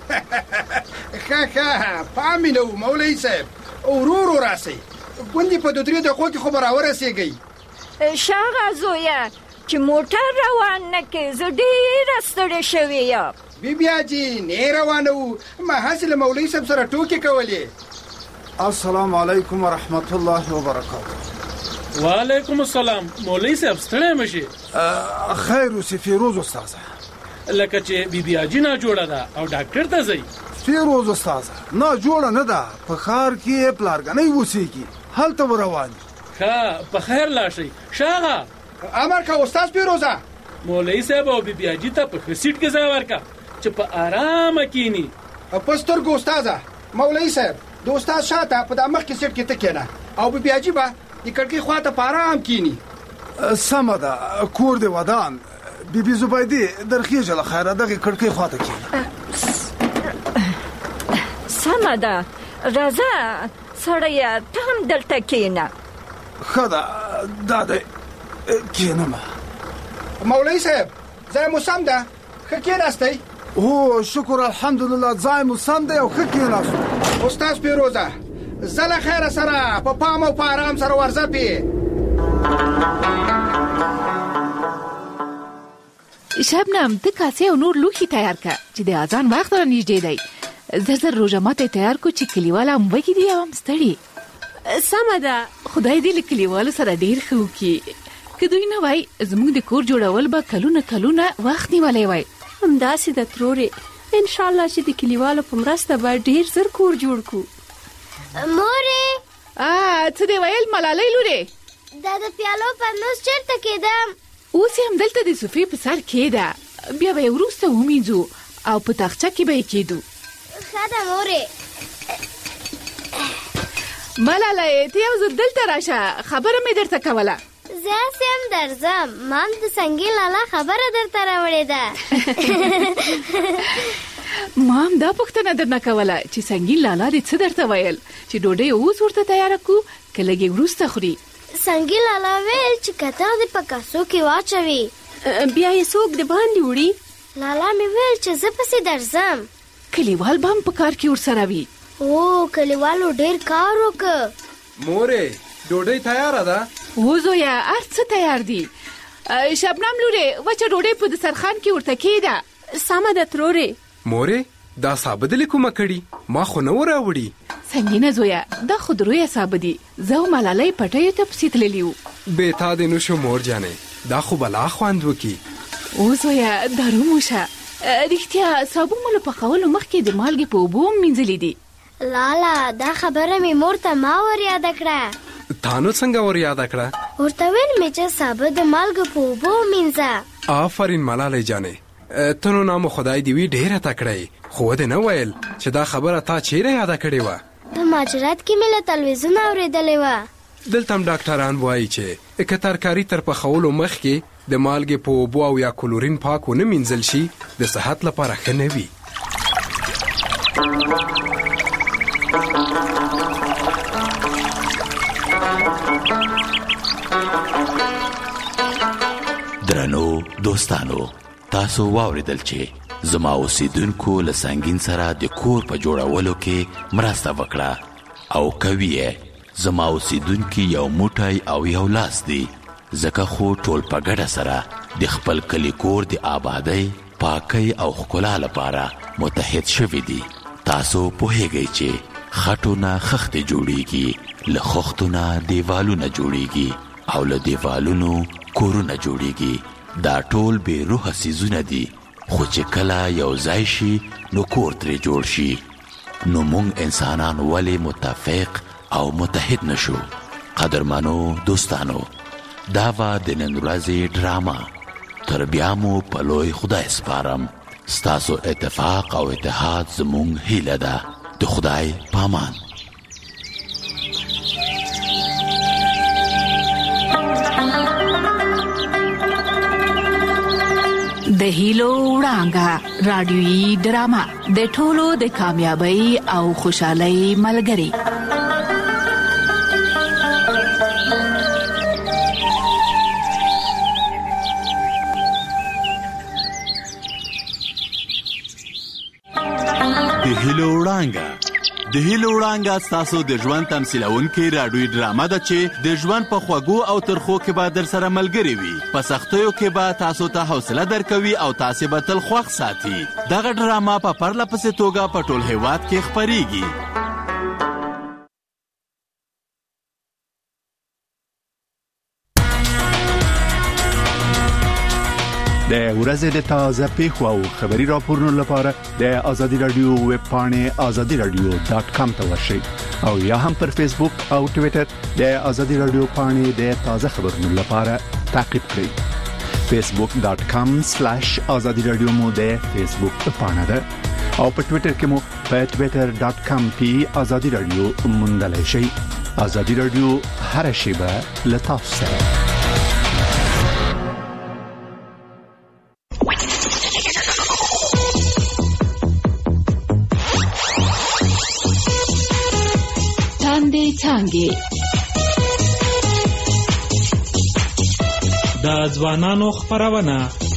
ښه ښه پام مې نه و مولوي صاحب، ورو ورو راسئ، ګوندې په دو درې دقیقو کې خو به راورسېږئ. شاغه زویه چې موټر روان نه کې، زه ډېره ستړې شوې یم. بیبي حاجي نه روانه وو، ما هسې له مولوي صاحب سره ټوکې کولې. السلام علیکم ورحمت الله وبرکاته. وعلیکم السلام. مولوي صاحب ستړی مشي؟ خیر اوسې فیروز استاذه. لکه چې بیبي حاجي ناجوړه ده او ډاکټر ته ځئ. فیروز استاذه ناجوړه نه ده، په ښار کې پلارګنۍ اوسېږي، هلته به روان یو. ښه په خیر لاړ شئ. شاغه امر که استاد فیروزه. مولوي صاحب او بیبي حاجي ته په ښه سیټ کې ځای ورکړه چې په ارامه کښېني. په سترګو استاذه. مولوي صاحب د استاد شاته په دا مخکې سیټ کې ته کښېنه او بیبي حاجي به د کړکۍ خواته په ارام کښېني. سمه ده، کور دې ودان. بیبي زبیدې درخېږه له خیره، دغې کړکۍ خواته کښېنه. سمه ده، راځه سړیه ته هم دلته کښېنه. ښه ده، دا دی کښېنمه. مولوي صاحب ځای مو سم ده، ښه کښېناستئ؟ هو شکر الحمدلله ځای مو سم دی او ښه کښېناستو. استاد فیروزه زه له خیره سره په پام او په ارام سره ورځه پې. شبنم ته کاسې او نور لوښي تیار کړه چې د اذان وخت را نږدې دی. زر زر روژه ماته تیار کو چې کلیوال هم وږي دي او هم ستړي. سمه ده. خدای دې له کلیوالو سره ډېر ښه وکړي. که دوی نه وای زموږ د کور جوړول به کلونه کلونه وخت نیولی وای. همداسې ده ترورې، انشاءالله چې د کلیوالو په مرسته به ډېر زر کور جوړ کړو. مورې څه دې ویل ملالۍ لورې؟ دا د پیالو پرنوس چېرته کېدم؟ اوس یې همدلته د صوفې په سر کېده، بیا به یې وروسته ومینځو او په تاخچه کې به یې کېدو. ښه ده مورې. ملالۍ ته یو ځل دلته راشه، خبره مې درته کوله. زه هسې هم درځم، ما هم د سنګین لالا خبره درته راوړې ده. ما هم دا پوښتنه درنه کوله چې سنګین لالا دې څه درته ویل چې ډوډۍ اوس ورته تیاره کړو که لږ یې وروسته خوري؟ سنګین لالا ویل چې کتغ دې په کاسو کې واچوي بیا یې څوک د باندې وړي. لالا مې ویل چې زه پسې درځم. کلیوال به هم په کار کې ورسره وي. او کلیوالو ډېر کار وکړ. مورې ډوډۍ تیاره ده؟ و زویه هر څه تیار دي. شبنم لورې وچه ډوډۍ په دسترخوان کې ورته کېده. سمه ده ترورې. مورې دا سابه دلې کومه کړي؟ ما خو نه و راوړي. سنګینه زویه دا خو درویه سابه دي، زه او ملالۍ پټیو ته پسې تللي وو. بې تا دې نو شو مور جانې، دا خو بلا خوند وکي. او زویه دروموشه رښتیا صابون مله پخولو مخکې د مالګې په اوبو مینځلې دي. لالا دا خبره مې مور ته ما ور یاد کړه. تا نو څنګه ور یاد کړه؟ ورته ویل مې چې صابه د مالګې په اوبو مینځه. آفرین ملالۍ جانې، ته نو نامو خدای دې وي ډېره تکړه، خو دې نه ویل چې دا خبره تا چیرې یاده کړې وه؟ په ماجرات کې مې له تلویزیون اورېدلې وه. دلته هم ډاکټران وایي چې که ترکاري تر پخولو مخکې د مالګې په اوبو او یا کلورین پاک ونه مینځل شي د صحت لپاره ښه نه وي. درنو دوستانو، تاسو واوریدل چې زما اوسیدونکو له سنگین سره د کور په جوړولو کې مرسته وکړه او کوي زما اوسیدونکي یو موټی او یو لاس دی، ځکه خو ټول په ګډه سره د خپل کلي کور د آبادۍ، پاکۍ او ښکلا لپاره متحد شوي دي. تاسو پوهیږئ چې خټو نه خښتې جوړیږي، له خښتو نه دیوالونه جوړیږي او له دیوالونو کورونه جوړیږي. دا ټول بې روحه څیزونه دي، خو چې کله یو ځای شي نو کور ترې جوړ شي. نو موږ انسانان ولې متفق او متحد نشو؟ قدرمنو دوستانو، دا و د نن ورځې ډرامه. تر بیا مو په لوی خدای سپارم. ستاسو اتفاق او اتحاد زموږ هیله ده. د خدای پامان. د هیلو وړانګه رادیویي ډرامه د ټولو د کامیابی او خوشحالۍ ملګری. د هیلو وړانګه د هیلو وړانګه ستاسو د ژوند تمثیلونکې راډیویي ډرامه ده چې د ژوند په خوږو او ترخو کې به در سره ملګرې وي. په سختیو کې به تاسو ته حوصله درکوي او تاسې به تل خوښ ساتي. دغه ډرامه په پرله پسې توګه په ټول هیواد کې خپریږي. د ورځې د تازه پیښو او خبري راپورونو لپاره د آزادي رادیو ویب پاڼې آزادي رادیو ډاټ کام ته ورشئ او یا هم پر فیسبوک او ټوئیټر د آزادي رادیو پاڼې د تازه خبرونو لپاره تعقیب کړئ. فیسبوک ډاټ کام سلیش آزادي رادیو مو د فیسبوک پاڼه ده او په ټوئیټر کې مو په ټوئیټر ډاټ کام پی آزادي رادیو موندلای شئ. آزادي رادیو هر شیبه له تاسو سره. څنګه د ځوانانو خبرونه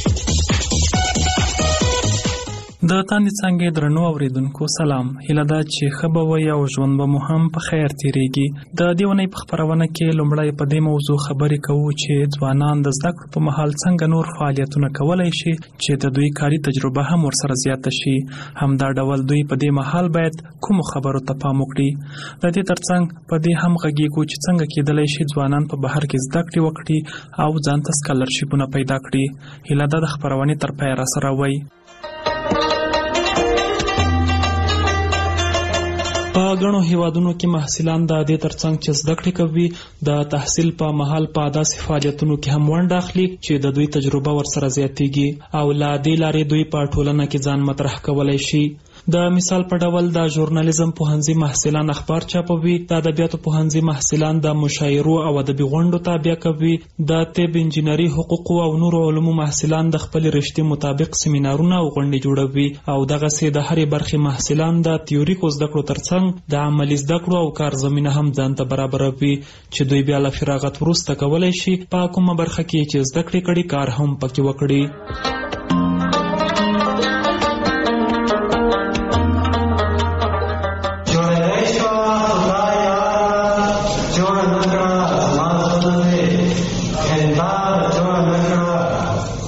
د تاندې څنګه درنو اوریدونکو سلام. هیله ده چې ښه به وي او ژوند به مو هم په خیر تیریږي. د دې ونې په خبرونه کې لومړی په دې موضوع خبرې کوو چې ځوانان د زده کړو په مهال څنګه نور فعالیتونه کولی شي چې د دوی کاري تجربه هم ورسره زیاته شي. همدا ډول دوی په دې مهال باید کومو خبرو ته پام وکړي. د دې ترڅنګ په دې هم غږیږو چې څنګه کېدلی شي ځوانان په بهر کې زده کړې وکړي او ځان ته سکالرشیپونه پیدا کړي. هیله ده د خبرونې تر پایه راسره وئ. په غنو هیوادونو کې محصلان د دې ترڅنګ چې زده کړې کوي د تحصیل په مهال په داسې فعالیتونو کې هم ونډه اخلي چې د دوی تجربه ورسره زیاتیږي او له دې لارې دوی په ټولنه کې ځان مطرح کولی شي. د مثال په ډول د ژورنالیزم پوهنځي محصلان اخبار چاپوي، د ادبیاتو پوهنځي محصلان د مشاعرو او ادبي غونډو تابع کوي، د طب، انجینري، حقوقو او نورو علومو محصلان د خپل رشتې مطابق سیمینارونه او غونډې جوړوي او دغسې د هرې برخې محصلان د تیوریکو زده کړو ترڅنګ د عملي زده کړو او کار زمینه هم ځان ته برابروي چې دوی بیا له فراغت وروسته کولی شي په کومه برخه کې چې زده کړې کړي کار هم پکې وکړي.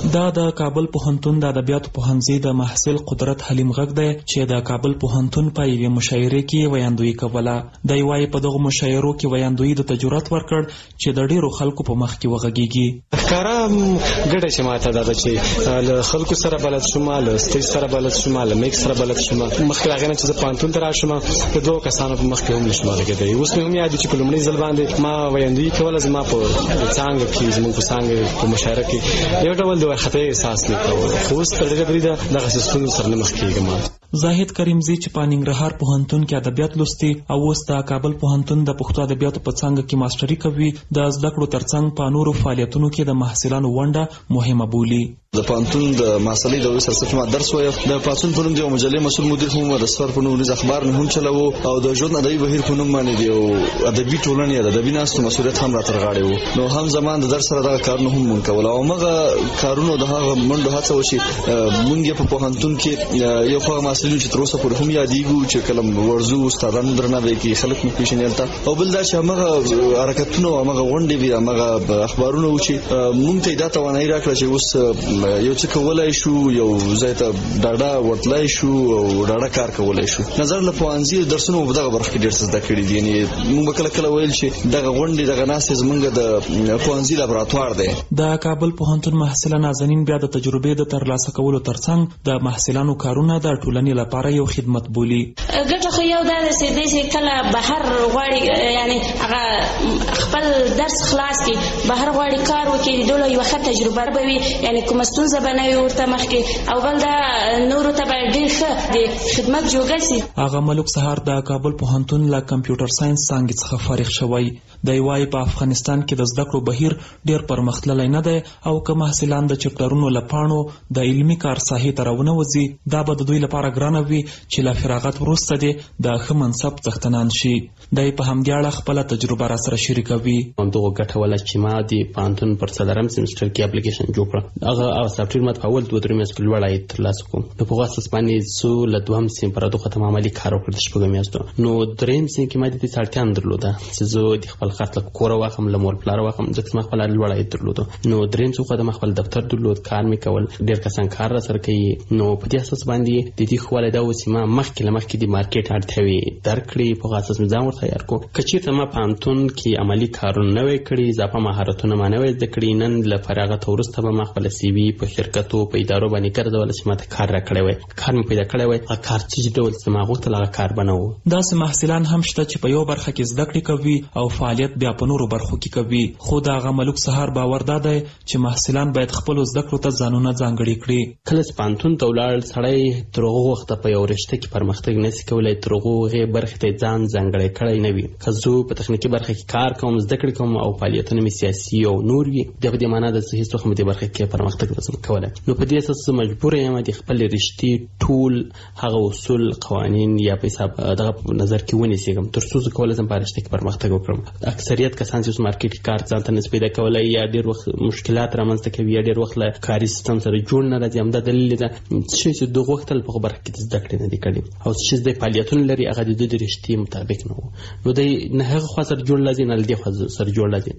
دا د کابل پوهنتون د ادبیاتو پوهنځي د محصل قدرت حلیم غږ دی چې د کابل پوهنتون په یوې مشاعرې کې ویاندویي کوله. دی وایي په دغو مشاعرو کې ویاندویي د تجربت ورکړ چې د ډیرو خلکو په مخ کې وغږیږي. ښکاره ګټه چې ماته دا ده چې له خلکو سره بلد شوم، له سټیج سره بلد شوم، له میک سره بلد شوم. مخکې له هغې نه چې زه پوهنتون ته راشم د دوو کسانو په مخ کې هم نشم غږېدی. اوس مې هم یاد دي چې په لومړي ځل باندې ما ویاندویي کوله. زما په څانګه کې زموږ په څانګه په مشاعره کې یو ډول د وارخطۍ احساس نه کوم، خو اوس تر ډېره بریده دغسې ستونزو سره نه مخ کېږم. زاهد کریمزی چې په ننګرهار پوهنتون کې ادبیات لوستي او اوس د کابل پوهنتون د پښتو ادبیاتو په څانګه کې ماسټري کوي، د زده کړو ترڅنګ په نورو فعالیتونو کې د محصلانو ونډه مهمه بولي. د پوهنتون د محصلۍ د وسرسف ما درس وایم. د پاتون په نوم د مجلې مسؤل مدیر هم، د سفر په نوم د اخبار نه هم چلاو، او د ژوند ادبي بهیر په نوم باندې دی او ادبي ټولنې د ادبي ناستو مسؤلیت هم راتر غاړې وو. نو هم زمان د درس سره دغه کارونه هم مونږ کول، او هغه کارونه د هغه منډو هڅه وشي. مونږ په پوهنتون کې یو خو محصلین چې تر اوسه پورې هم یادېږو چې کله ورزو استادانو درناوی کوي، خلک مو پیژني ته. او بل دا چې هغه حرکتونه او هغه غونډې وي، هغه اخبارونه و چې مونږ ته دا توانایي راکړه چې اوس یو څه کولای شو، یو ځای ته ډاډه ورتلای شو او ډاډه کار کولای شو. نظر له پوهنځي درسونو په دغه برخه کې ډېر څه زده کړي دي. یعنې موږ کله کله ویل چې دغه غونډې دغه ناستې زموږ د پوهنځي لابراتوار دی. د کابل پوهنتون محصله نازنین بیا د تجربې د ترلاسه کولو ترڅنګ د محصلانو کارونه د ټولنې لپاره یو خدمت بولي. ګټه خو یو دا ده چې کله بهر غواړي، یعنی هغه خپل درس خلاص کړي، بهر غواړي کار وکړي، دوله یوه ښه تجربه به وي، یعنی کومه ستونزه به نه وي ورته مخکې، او بل دا نورو ته به ډېر ښه د خدمت جوګه سي. هغه ملک سهار د کابل پوهنتون له کمپیوټر ساینس څانګې څخه فارغ شوی. دی وایي په افغانستان کې د زده کړو بهیر ډېر پرمختللی نه دی، او که محصلان د چپټرونو له پاڼو د علمي کار ساحې ته راونه وځي، دا به د دوی لپاره ګرانه وي چې له فراغت وروسته دې د ښه منصب څښتنان شي. دی په همدې اړه خپله تجربه را سره شریکوي. همدغه ګټه وله چې ما د پوهنتون پر څلورم سیمسټر کې اپلیکیشن جوړ کړه. هغه هغه سافټویر ما په اول دوه درې میاشتو کې لوړ عاید ترلاسه کړم. نو په هغه اساس باندې څو له دوهم سیم پر دغه ختم عملي کار وکړ د شپږو میاشتو. نو درېیم سیم کې ما د دې اړتیا نه درلوده چې زه د خپل خرڅ له کوره واخلم، له مور پلاره واخلم، ځکه ما خپل لوړ عاید درلوده. نو درېیم څو خو د خپل دفتر درلود، کار مې کول، ډېر کسان کار را سره کوي. نو په دې اساس باندې د دې خو ولدا و چې ما مخکې له مخکې د مارکیټ اړتیاوې درک کړې، په هغه اساس مې ځان ورته تیار کړو. که چېرته ما پوهنتون کې عملي کارونه نه وی کړي، اضافه مهارتونه ما نه وی زده کړي، نن له فراغت وروسته به ما خپل سی وي په شرکتو په ادارو باندې ګرځول چې ما ته کار راکړی وای، کار مې پیدا کړی وای. هغه کار چې ډول چې ما غوښتل هغه کار به نه و. داسې محصلان هم شته چې په یو برخه کې زده کړې کوي او فعالیت بیا په نورو برخو کې کوي. خو د هغه ملک سهار باور دا دی چې محصلان باید خپلو زده کړو ته ځانونه ځانګړي کړي. کله چې پوهنتون ته ولاړ سړی تر هغه وخته په یو رشته کې پرمختګ نشي کولی، تر هغې برخې ته ځان ځانګړی کړی نه وي. که زه په تخنیکي برخه کې کار کوم، زده کړې کوم، او فعالیتونه مې سیاسي او نور وي، دا په دې معنا ده چې هېڅ وخت مې دې برخه کې پرمختګ نشم کولی. نو په دې اساس زه مجبور یم د خپلې رشتې ټول هغه اصول، قوانین یا په حساب دغه په نظر کې ونیسم تر څو زه کولی شم په رشته کې پرمختګ وکړم. اکثریت کسان چې اوس مارکیټ کې کار ځان ته نشي پیدا کولی، یا ډېر وخت مشکلات رامنځته کوي، یا ډېر وخت له کاري سیستم سره جوړ نه راځي. همدا دلیل دی چې دغه وخت په هغه برخه کې زده کړې نه دي کړي، او چې د فعالیتونه لري هغه د دوی د رشتې مطابق نه و. نو دی نه هغه خوا سره جوړ راځي، نه له دې خوا سره جوړ راځي.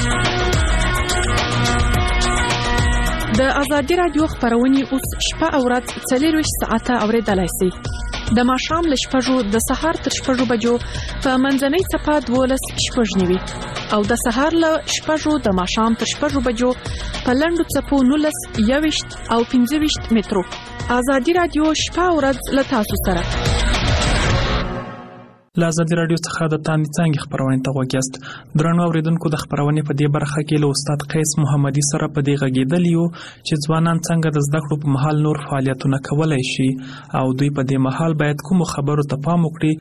د ازادي راډیو خبرونه اوس شپه او ورځ څلورویشت ساعته اوریدلای شئ. د ماښام له شپږو د سهار تر شپږو بجو په منځنۍ څپه دولس شپږ نوي، او د سهار له شپږو د ماښام تر شپږو بجو په لنډو څپو نولس یوویشت او پنځه ویشت مترو. ازادي راډیو شپه او ورځ له تاسو سره. له ازادي راډیو څخه د تاندې څانګې خپرونې ته غوږ یاست. درنو اورېدونکو، د خپرونې په دې برخه کې له استاد قیس محمدي سره په دې غږېدلي یو چې ځوانان څنګه د زده کړو په مهال نور فعالیتونه کولی شي، او دوی په دې مهال باید کومو خبرو ته پام وکړي.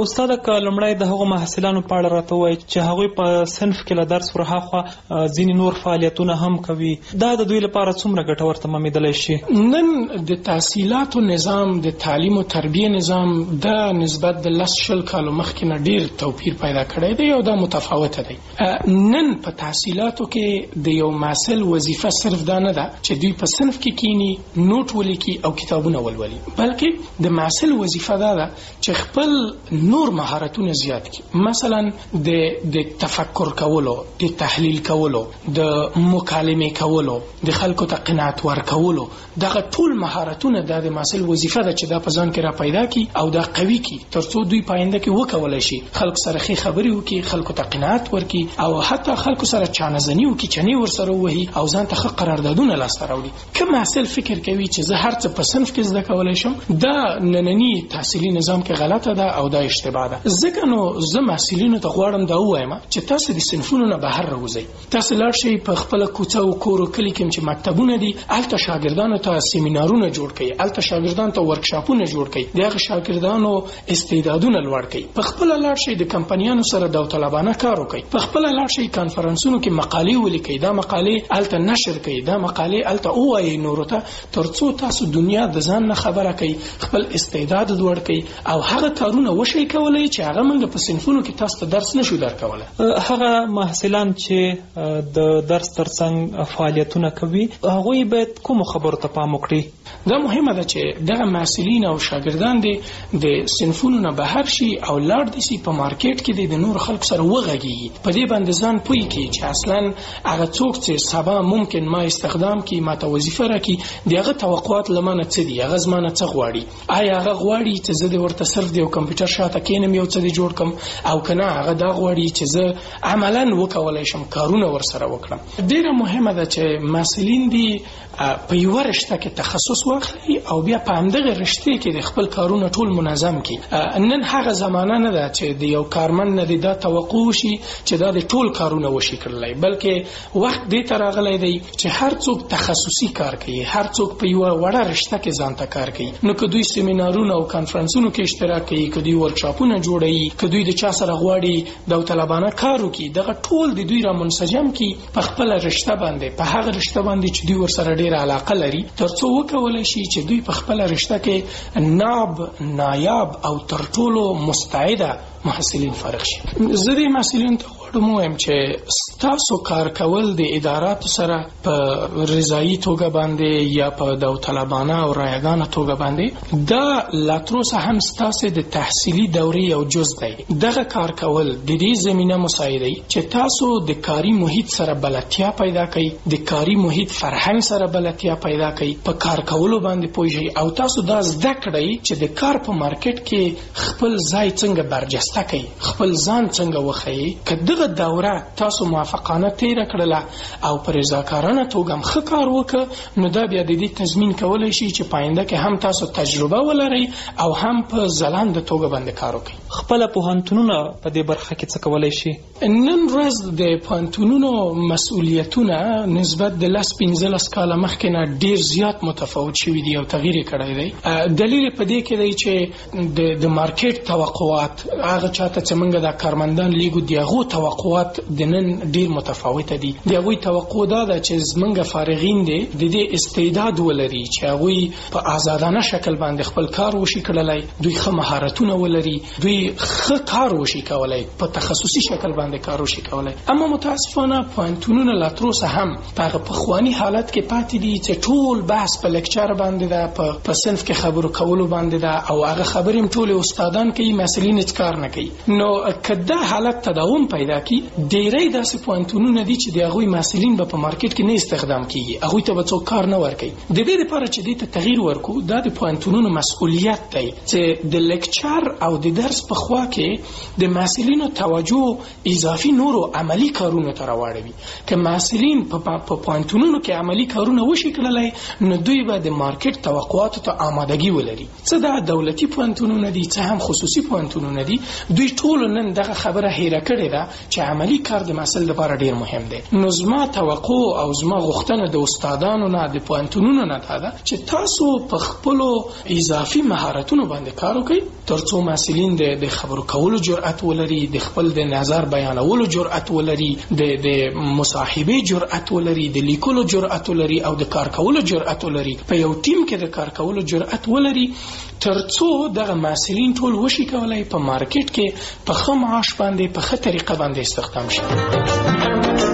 استاد که لمړی د هغو محصلانو په اړه راته ووایي چې هغوی په صنف کې له درس ورهاخوا ځینې نور فعالیتونه هم کوي، دا د دوی لپاره څومره ګټور تمامېدلی شي؟ نن د تحصیلاتو نظام، د تعلیم او تربیه نظام د نسبت د لس شل کالو مخکې نه ډېر توپیر پیدا کړی دی او دا متفاوته دی. نن په تحصیلاتو کې د یو محصل وظیفه صرف دا نه ده چې دوی په صنف کې کینی نوٹ ولیکي او کتابونه ولولي، بلکې د محصل وظیفه دا ده چې خپل نور مهارتونه زیات کړي. مثلا د د تفکر کولو، د تحلیل کولو، د مکالمه کولو، د خلکو ته قناعت ورکولو، دغه ټول مهارتونه د محصل وظیفه ده چې دا په ځان کې را پیدا کړي او دا قوي کړي ترڅو دوی پاینده کې وکولای شي خلک سره ښه خبرې وکړي، خلکو ته قناعت ورکړي او حتی خلکو سره چانهزني وکړي، چنې ورسره ووهي او ځان ته ښه قراردادونه لاسته راوړي. که محصل فکر کوي چې زه هر څه په صنف کې زده کولی شم، دا ننني تحصیلي نظام کې غلطه ده او دا اشتباه ده. ځکه نو زه محصلینو ته غواړم دا ووایم چې تاسو د صنفونو نه بهر راوځئ، تاسو لاړ شئ په خپله کوڅه او کور او کلي کې چې مکتبونه دي، هلته شاګردانو ته سیمینارونه جوړ کړئ، هلته شاګردانو ته ورکشاپونه جوړ کړئ، د هغه شاګردانو استعدادونه لوړ کړئ. په خپله لاړ شئ د کمپنیانو سره داوطلبانه کار وکړئ، په خپله لاړ شئ کانفرنسونو کې مقالې ولیکئ، دا مقالې هلته نشر کړئ، دا مقالې هلته ووایئ نورو ته، ترڅو تاسو دنیا د ځان نه خبره کوي، خپل استعداد لوړ کړئ او هغه کارونه وشئ کولی چې هغه موږ په صنفونو کې تاسو ته درس نشو درکولی. هغه محصلان چې د درس ترڅنګ فعالیتونه کوي هغوی باید کومو خبرو ته پام وکړي؟ دا مهمه ده چې دغه محصلین او شاګردان دي د صنفونو نه بهر شي او لاړ دي سي په مارکیټ کې د نور خلکو سره وغږیږي، په دې باندې ځان پوي کړي چې اصلا هغه څوک چې سبا ممکن ما استخدام کړي، ما ته وظیفه راکړي، د هغه توقعات له مانه څه دي، هغه زما نه څه غواړي، آیا هغه غواړي چې زه د ورته صرف د یو کمپیوټر شاته کینم یو څه دې جوړ کړم، او که نه هغه دا غواړي چې زه عملا وکولی شم کارونه ورسره وکړم. ډېره مهمه ده چې محصلین دي په یوه رشته کې تخصص واخلي او بیا په همدغه رشتې کې د خپل کارونه ټول منظم کړي. نن هغه زمانه نه ده چې د یو کارمند نه دا توقع وشي چې دا د ټول کارونه وشي کړلی، بلکې وخت دې ته راغلی دی چې هر څوک تخصصي کار کوي، هر څوک په یوه وړه رشته کې ځان ته کار کوي. نو که دوی سیمینارونه او کانفرنسونو کې اشتراک کوي، که دوی ورکشاپونه جوړوي، که دوی د چا سره غواړي داوطلبانه کار وکړي، دغه ټول د دوی را منسجم کړي په خپله رشته باندې، په هغه رشته باندې چې دوی ورسره ډېره علاقه لري، ترڅو وکولی شي چې دوی په خپله رشته کې ناب، نایاب او تر ټولو مستعده محصلین فارغ شي. زه دې محصلینو ته غواړم ووایم چې ستاسو کار کول د اداراتو سره په رضایي توګه باندې یا په داوطلبانه او رایګانه توګه باندې دا لا تروسه هم ستاسو د تحصیلي دورې یو جز دی. دغه کار کول د دې زمینه مساعدوي چې تاسو د کاري محیط سره بلدتیا پیدا کړئ، د کاري محیط فرهنګ سره بلدتیا پیدا کړئ، په کار کولو باندې پوه شئ او تاسو دا زده کړئ چې د کار په مارکیټ کې خپل ځای څنګه برجسته کړئ، خپل ځان څنګه وښیئ. که دغه دوره تاسو موافقانه تیره کړله او په رضاکارانه توګه هم ښه کار وکړه، نو دا بیا د دې تضمین کولی شي چې پاینده کې هم تاسو تجربه ولرئ او هم په ځلانده توګه باندې کار وکړئ. خپله پوهنتونونه په دې برخه کې څه کولی شي؟ نن ورځ د پوهنتونونو مسؤلیتونه نسبت د لس پنځلس کاله مخکې نه ډېر زیات متفاوت شوي دي او تغییر یې کړی دی. دلیل په دې کې دی چې د مارکیټ توقعات، هغه چاته چې موږ د کارمندان لیږو د هغو توقعات د نن ډېر متفاوته دي. د هغوی توقع دا ده چې زموږ فارغین دي د دې استعداد ولري چې هغوی په آزادانه شکل باندې خپل کار وشي کړلی، دوی ښه مهارتونه ولري، دوی ښه کار وشي کولی، په تخصصي شکل باندې کار وشي کولی. اما متاسفانه پوهنتونونه لا تروسه هم په هغه پخواني حالت کې پاتې دي چې ټول بحث په لیکچر باندې ده، په صنف کې خبرو کولو باندې ده او هغه خبرې هم ټولې استادان کوي، محصلین هېڅ کار نه کوي. نو که دا حالت تداوم پیدا کړي، ډېری داسې پوهنتونونه دي چې د هغوی محصلین به په مارکیټ کې نه استخدام کېږي، هغوی ته به څوک کار نه ورکوي. د دې لپاره چې دې ته تغییر ورکړو، دا د پوهنتونونو مسؤلیت دی چې د لیکچر او د درس په خوا کې د محصلینو توجه اضافي نورو عملي کارونو ته راواړوي. که محصلین په پوهنتونونو کې عملي کارونه وشي کړلی، نو دوی به د مارکیټ توقعاتو ته آمادګي ولري. څه دا دولتي پوهنتونونه دي، څه هم خصوصي پوهنتونونه دي، دوی ټول نن دغه خبره هیره کړې ده چې عملی کار د محصل لپاره ډیر مهم دی. نو زما توقع او زما غوښتنه د استادانو نه د پوهنتونونو نه ده چې تاسو په خپل اضافي مهارتونو باندې کار وکړئ ترڅو محصلین د خبرو کولو جرأت ولري، د خپل د نظر بیانولو جرأت ولري، د د مصاحبه جرأت ولري، د لیکلو جرأت ولري او د کار کولو جرأت ولري. په یو ټیم کې د کار کولو جرأت ولري ترڅو دغه محصلین ټول وشي کولای په مارکیټ کې په ښه معاش باندې په ښه طریقه باندې استخدام شي.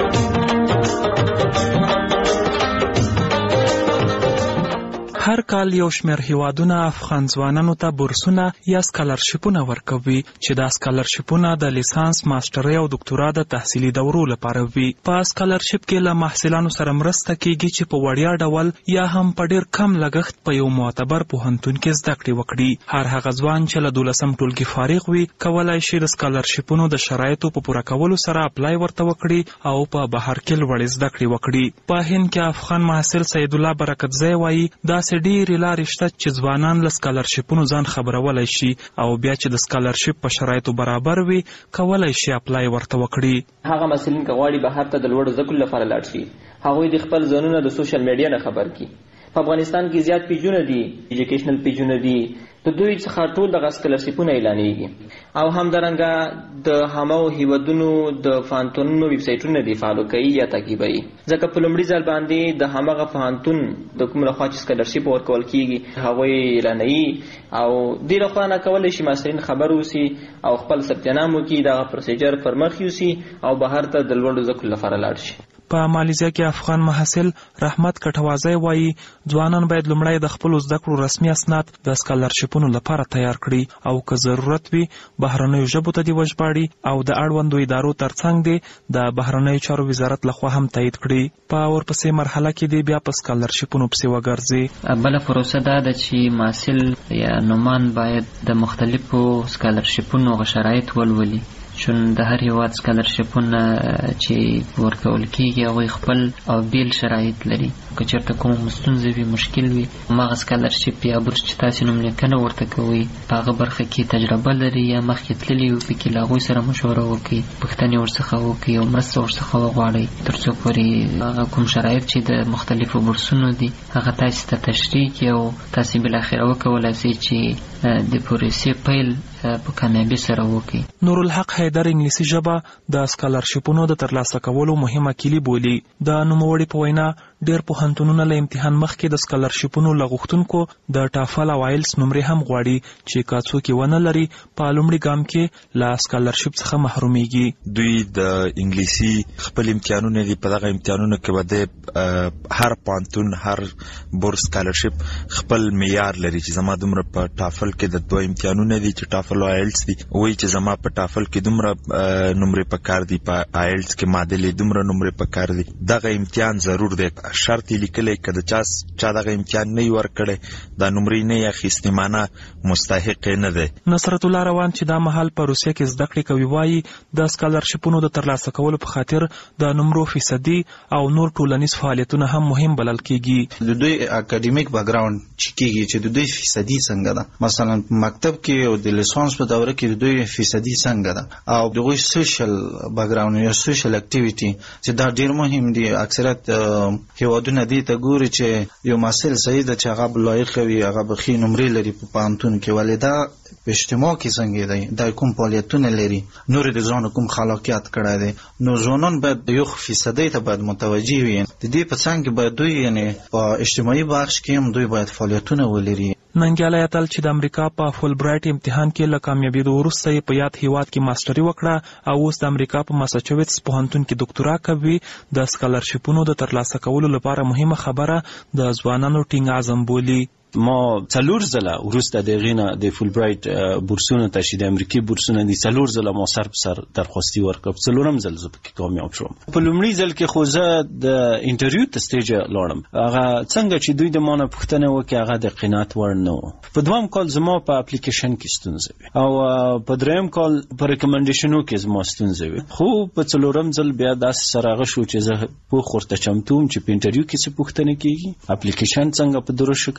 هر کال یو شمېر هیوادونه افغان ځوانانو ته بورسونه یا سکالرشیپونه ورکوي چې دا سکالرشیپونه د لیسانس، ماسترۍ او دکتورا د تحصیلي دورو لپاره وي. په سکالرشیپ کې له محصلانو سره مرسته کیږي چې په وړیا ډول یا هم په ډیر کم لګښت په یو معتبر پوهنتون کې زده کړې وکړي. هر هغه ځوان چې له دولسم ټولګي فارغ وي کولای شي د سکالرشیپونو د شرایطو په پوره کولو سره اپلای ورته وکړي او په بهر کې لوړې زده کړې وکړي. په هند کې افغان محصل سید الله برکتزی وایي داسې ډېرې لارې شته چې ځوانان له سکالرشیپونو ځان خبرولی شي او بیا چې د سکالرشیپ په شرایطو برابر وي کولی شي اپلای ورته وکړي. هغه محصلین که غواړي بهر ته د لوړو زده کړو لپاره لاړ شي هغوی د خپل ځانونه د سوشل میډیا نه خبر کړي. په افغانستان کې زیات پیجونه دي، ایجوکیشنل پیجونه دي، د دوی څخه ټول دغه سکالرشیپونه اعلانېږي او همدارنګه د هماغو هیوادونو د پوهنتونونو ویب سایټونه دي فالو کوي یا تعقیبوي، ځکه په لومړي ځل باندې د هماغه پوهنتون د کوم لخوا چې سکالرشیپ ورکول کیږي هغوی اعلانوي او دې لخوا نه کولی شي محصلین خبر اوسي او خپل ثبت نام وکړي، دغه پروسیجر پر مخ یوسي او بهر ته د لوړو زده کړو لپاره لاړ شي. په مالیزیا کې افغان محصل رحمت کټوازی وایي ځوانان باید لومړی د خپلو زده کړو رسمي اسناد د سکالرشیپونو لپاره تیار کړي او که ضرورت وي بهرنیو ژبو ته دې وژباړي او د اړوندو ادارو ترڅنګ دې د بهرنیو چارو وزارت لخوا هم تایید کړي. په ورپسې مرحله کې دې بیا په سکالرشیپونو پسې وګرځي. بله پروسه دا ده چې محصل یا نومان باید د مختلفو سکالرشیپونو شرایط ولولي، چون د هر هیواد سکالرشیپونه چې ورکول کیږي هغوی خپل او بیل شرایط لري. که چېرته کومه ستونزه وي، مشکل وي، هماغه سکالرشیپ یا بورس چې تاسې نوم لیکنه ورته کوئ په هغه برخه کې تجربه لري یا مخکې تللي وي پکې له هغوی سره مشوره وکړئ، پوښتنې ورڅخه وکړئ او مرسته ورڅخه وغواړئ تر څو پورې هغه کوم شرایط چې د مختلفو بورسونو دي هغه تاسې ته تشریح کړي او تاسې بالاخره وکولی شئ چې د پروسې پیل په کامیابی سره وکړي. نورالحق حیدر انګلیسي ژبه د سکالرشیپونو د ترلاسه کولو مهمه کیلي بولي. د نوموړي په وینا ډېر پوهنتونونه له امتحان مخکې د سکالرشیپونو له غوښتونکو د ټافل او آیلس نمرې هم غواړي چې که څوک یې ونه لري په لومړي ګام کې له سکالرشیپ څخه محرومیږي. دوی د انګلیسي خپل امتحانونه دي، په دغه امتحانونو کې به د هر پوهنتون هر بورس سکالرشیپ خپل معیار لري چې زما دومره په ټافل کې د دوه امتحانونه دي چې ټافل او آیلس دي، وایي چې زما په ټافل کې دومره نمرې پکار دي، په آیلس کې معادلې دومره نمرې پکار دي. دغه امتحان ضرور دی، شرط یې لیکلی که د چا چا دغه امتحان نه وي ورکړی دا نمرې نه یې اخیستې معنه مستحق یې نه دی. نصرت الله روان چې دا مهال په روسیه کې زده کړې کوي وایي د سکالرشیپونو د ترلاسه کولو په خاطر د نمرو فیصدي او نور ټولنیز فعالیتونه هم مهم بلل کیږي. د دوی اکاډمیک بیکګراوند چې کیږي چې د دوی فیصدي څنګه ده، مثلا مکتب کې او د لیسانس په دوره کې د دوی فیصدي څنګه ده او دغه سوشل بیکګراوند یا سوشل اکټیویټي چې دا ډیر مهم دي. اکثریت هیوادونه دې ته ګوري چې یو محصل صحیح ده چې هغه لایق وي، هغه به ښې نمرې لري په پوهنتون کې، ولې دا په اجتماع کې څنګه دی، دا کوم فعالیتونه لري، نور د ځان کوم خلاقیت کړی دی. نو ځوانان باید یو فیصدي ته باید متوجه وي. د دې په څنګ کې باید دوی یعنی په اجتماعي بخش کې هم دوی باید فعالیتونه ولري. ننګیالی اتل چې د امریکا په فول برایټ امتحان کې له کامیابېدو وروسته یې په یاد هیواد کې ماسټري وکړه او اوس د امریکا په ماساچوټس پوهنتون کې دکتورا کوي. د سکالرشیپونو د ترلاسه کولو لپاره مهمه خبره د ځوانانو ټینګ عزم بولي. ما څلور ځله وروسته د هغې نه د فول برایټ بورسونو ته چې د امریکې بورسونه دي څلور ځله ما سر په سر درخواستي ورکړه، په څلورم ځل زه پکې کامیاب شوم. په لومړي ځل کې خو زه د انټرویو ته سټیجه لاړم، هغه څنګه چې دوی د ما نه پوښتنه وکړې هغه د قناعت وړ نه و. په دویم کال زما په اپلیکیشن کې ستونزه وي او په دریم کال په ریکمنډیشنو کې زما ستونزه وي، خو په څلورم ځل بیا داسې سره هغه شو چې زه پوخ ورته چمتو وم چې په انټرویو کې څه پوښتنه کېږي، اپلیکیشن څنګه په درست شکل او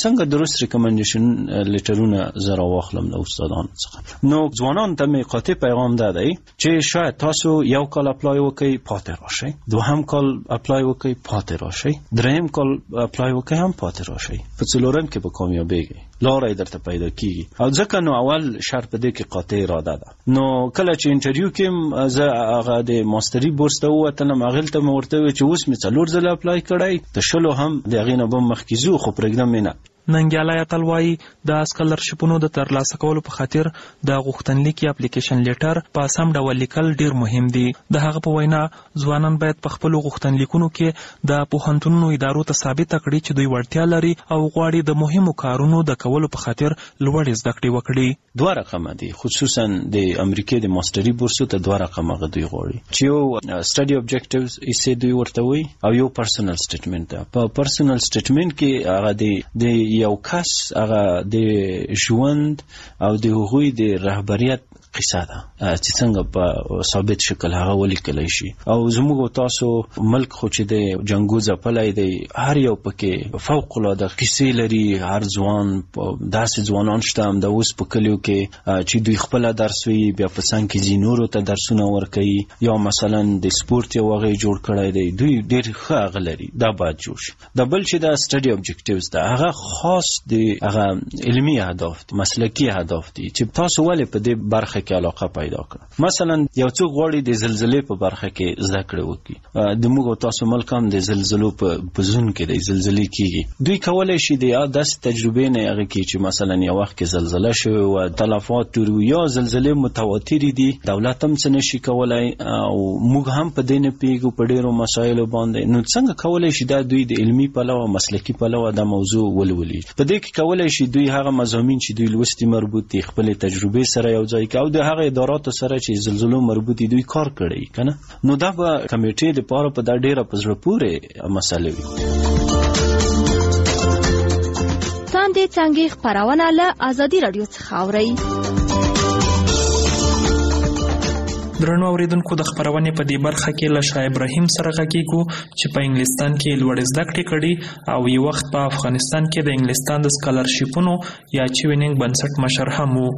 څنګه درست ریکمنډیشن لیټرونه زه راواخلم له استادانو څخه. نو ځوانانو ته مې قاطع پیغام دا دی چې شاید تاسو یو کال اپلای وکړئ پاتې راشئ، دوهم کال اپلای وکړئ پاتې راشئ، دریم کال اپلای وکړئ هم پاتې راشئ، په څلورم کې به کامیابیږئ، لاره یې درته پیدا کیږي. او ځکه نو اول شرط په دې کې قاطع اراده ده. نو کله چې انټرویو کې زه هغه د ماستري بورس ته ووتلم، هغې ته مې ورته وویل چې اوس مې څلور ځله اپلای کړی، د شلو هم د هغې نه به مخکې ځو، خو پرېږدم مې نه. ننګیالی اتل وایي د سکالرشپونو د ترلاسه کولو په خاطر د غوښتنلیک یا اپلیکیشن لیټر په سم ډول لیکل ډیر مهم دي. د هغه په وینا ځوانان باید په خپلو غوښتنلیکونو کې د پوهنتونونو ادارو ته ثابته کړي چې دوی وړتیا لري او غواړي د مهمو کارونو د کولو په خاطر لوړې زده کړې وکړي. دوه رقمه دي، خصوصا د امریکې د ماستري بورسو ته دوه رقمه هغه دوی غواړي چې یو سټډي اوبجیکټیوز یې دوی ورته وایي او یو پرسنل سټیټمنټ ده. په پرسنل سټیټمنټ کې هغه د یو کس هغه د ژوند او د هغوی د رهبریت قصه ده چې څنګه په ثابت شکل هغه ولیکلی شي. او زموږ تاسو ملک خو چې د جنګو ځپلی دی، هر یو پکې فوق العاده کیسې لري. هر ځوان داسې ځوانان شته هم د اوس په کلیو کې چې دوی خپله درس وي، بیا په څنګ کې ځي نورو ته درسونه ورکوي، یا مثلا د سپورت یو هغه جوړ کړی دی، دوی ډېر ښه هغه لري، دا باید جوړ شي. د بل چې دا سټډي اوبجیکټیوز ده هغه خاص د هغه علمي اهداف دي، مسلکي اهداف دي چې تاسو ولې په دې برخه کې علاقه پیدا کړه. مثلا یو څوک غواړي د زلزلې په برخه کې زده کړې وکړي، د موږ تاسو ملک هم د زلزلو په زون کې د زلزلې کېږي، دوی کولی شي د داسې تجربې نه هغه کې چې مثلا یو وخت کې زلزله شوې وه، تلفات ډېر وي، یا زلزلې متواترې دي، دولت هم څه نشي کولی او موږ هم په دې نه پوهېږو په ډېرو مسایلو باندې. نو څنګه کولی شي دا دوی د علمي پلوه مسلکي پلوه دا موضوع ولولي؟ په دې کې کولی شي دوی هغه مضامین چې دوی لوستي مربوط دي خپلې تجربې سره یو ځای کړي او د هغه اداراتو سره چې زلزلو مربوط دي دوی کار کړی کنه. نو دا به کمیټې د پاره په دا ډیره په زړه پورې مسله وي. تاندې څنګه خبرونه له ازادي رادیو څخه اوري. درنو اوریدونکو، د خبرونې په دې برخه کې له شاه ابراهیم سره غږیږو چې په انګلستان کې لوړې زده کړې کړي او یو وخت په افغانستان کې د انګلستان د سکالرشپونو یا چوینینګ بنسټ مشر هم وو.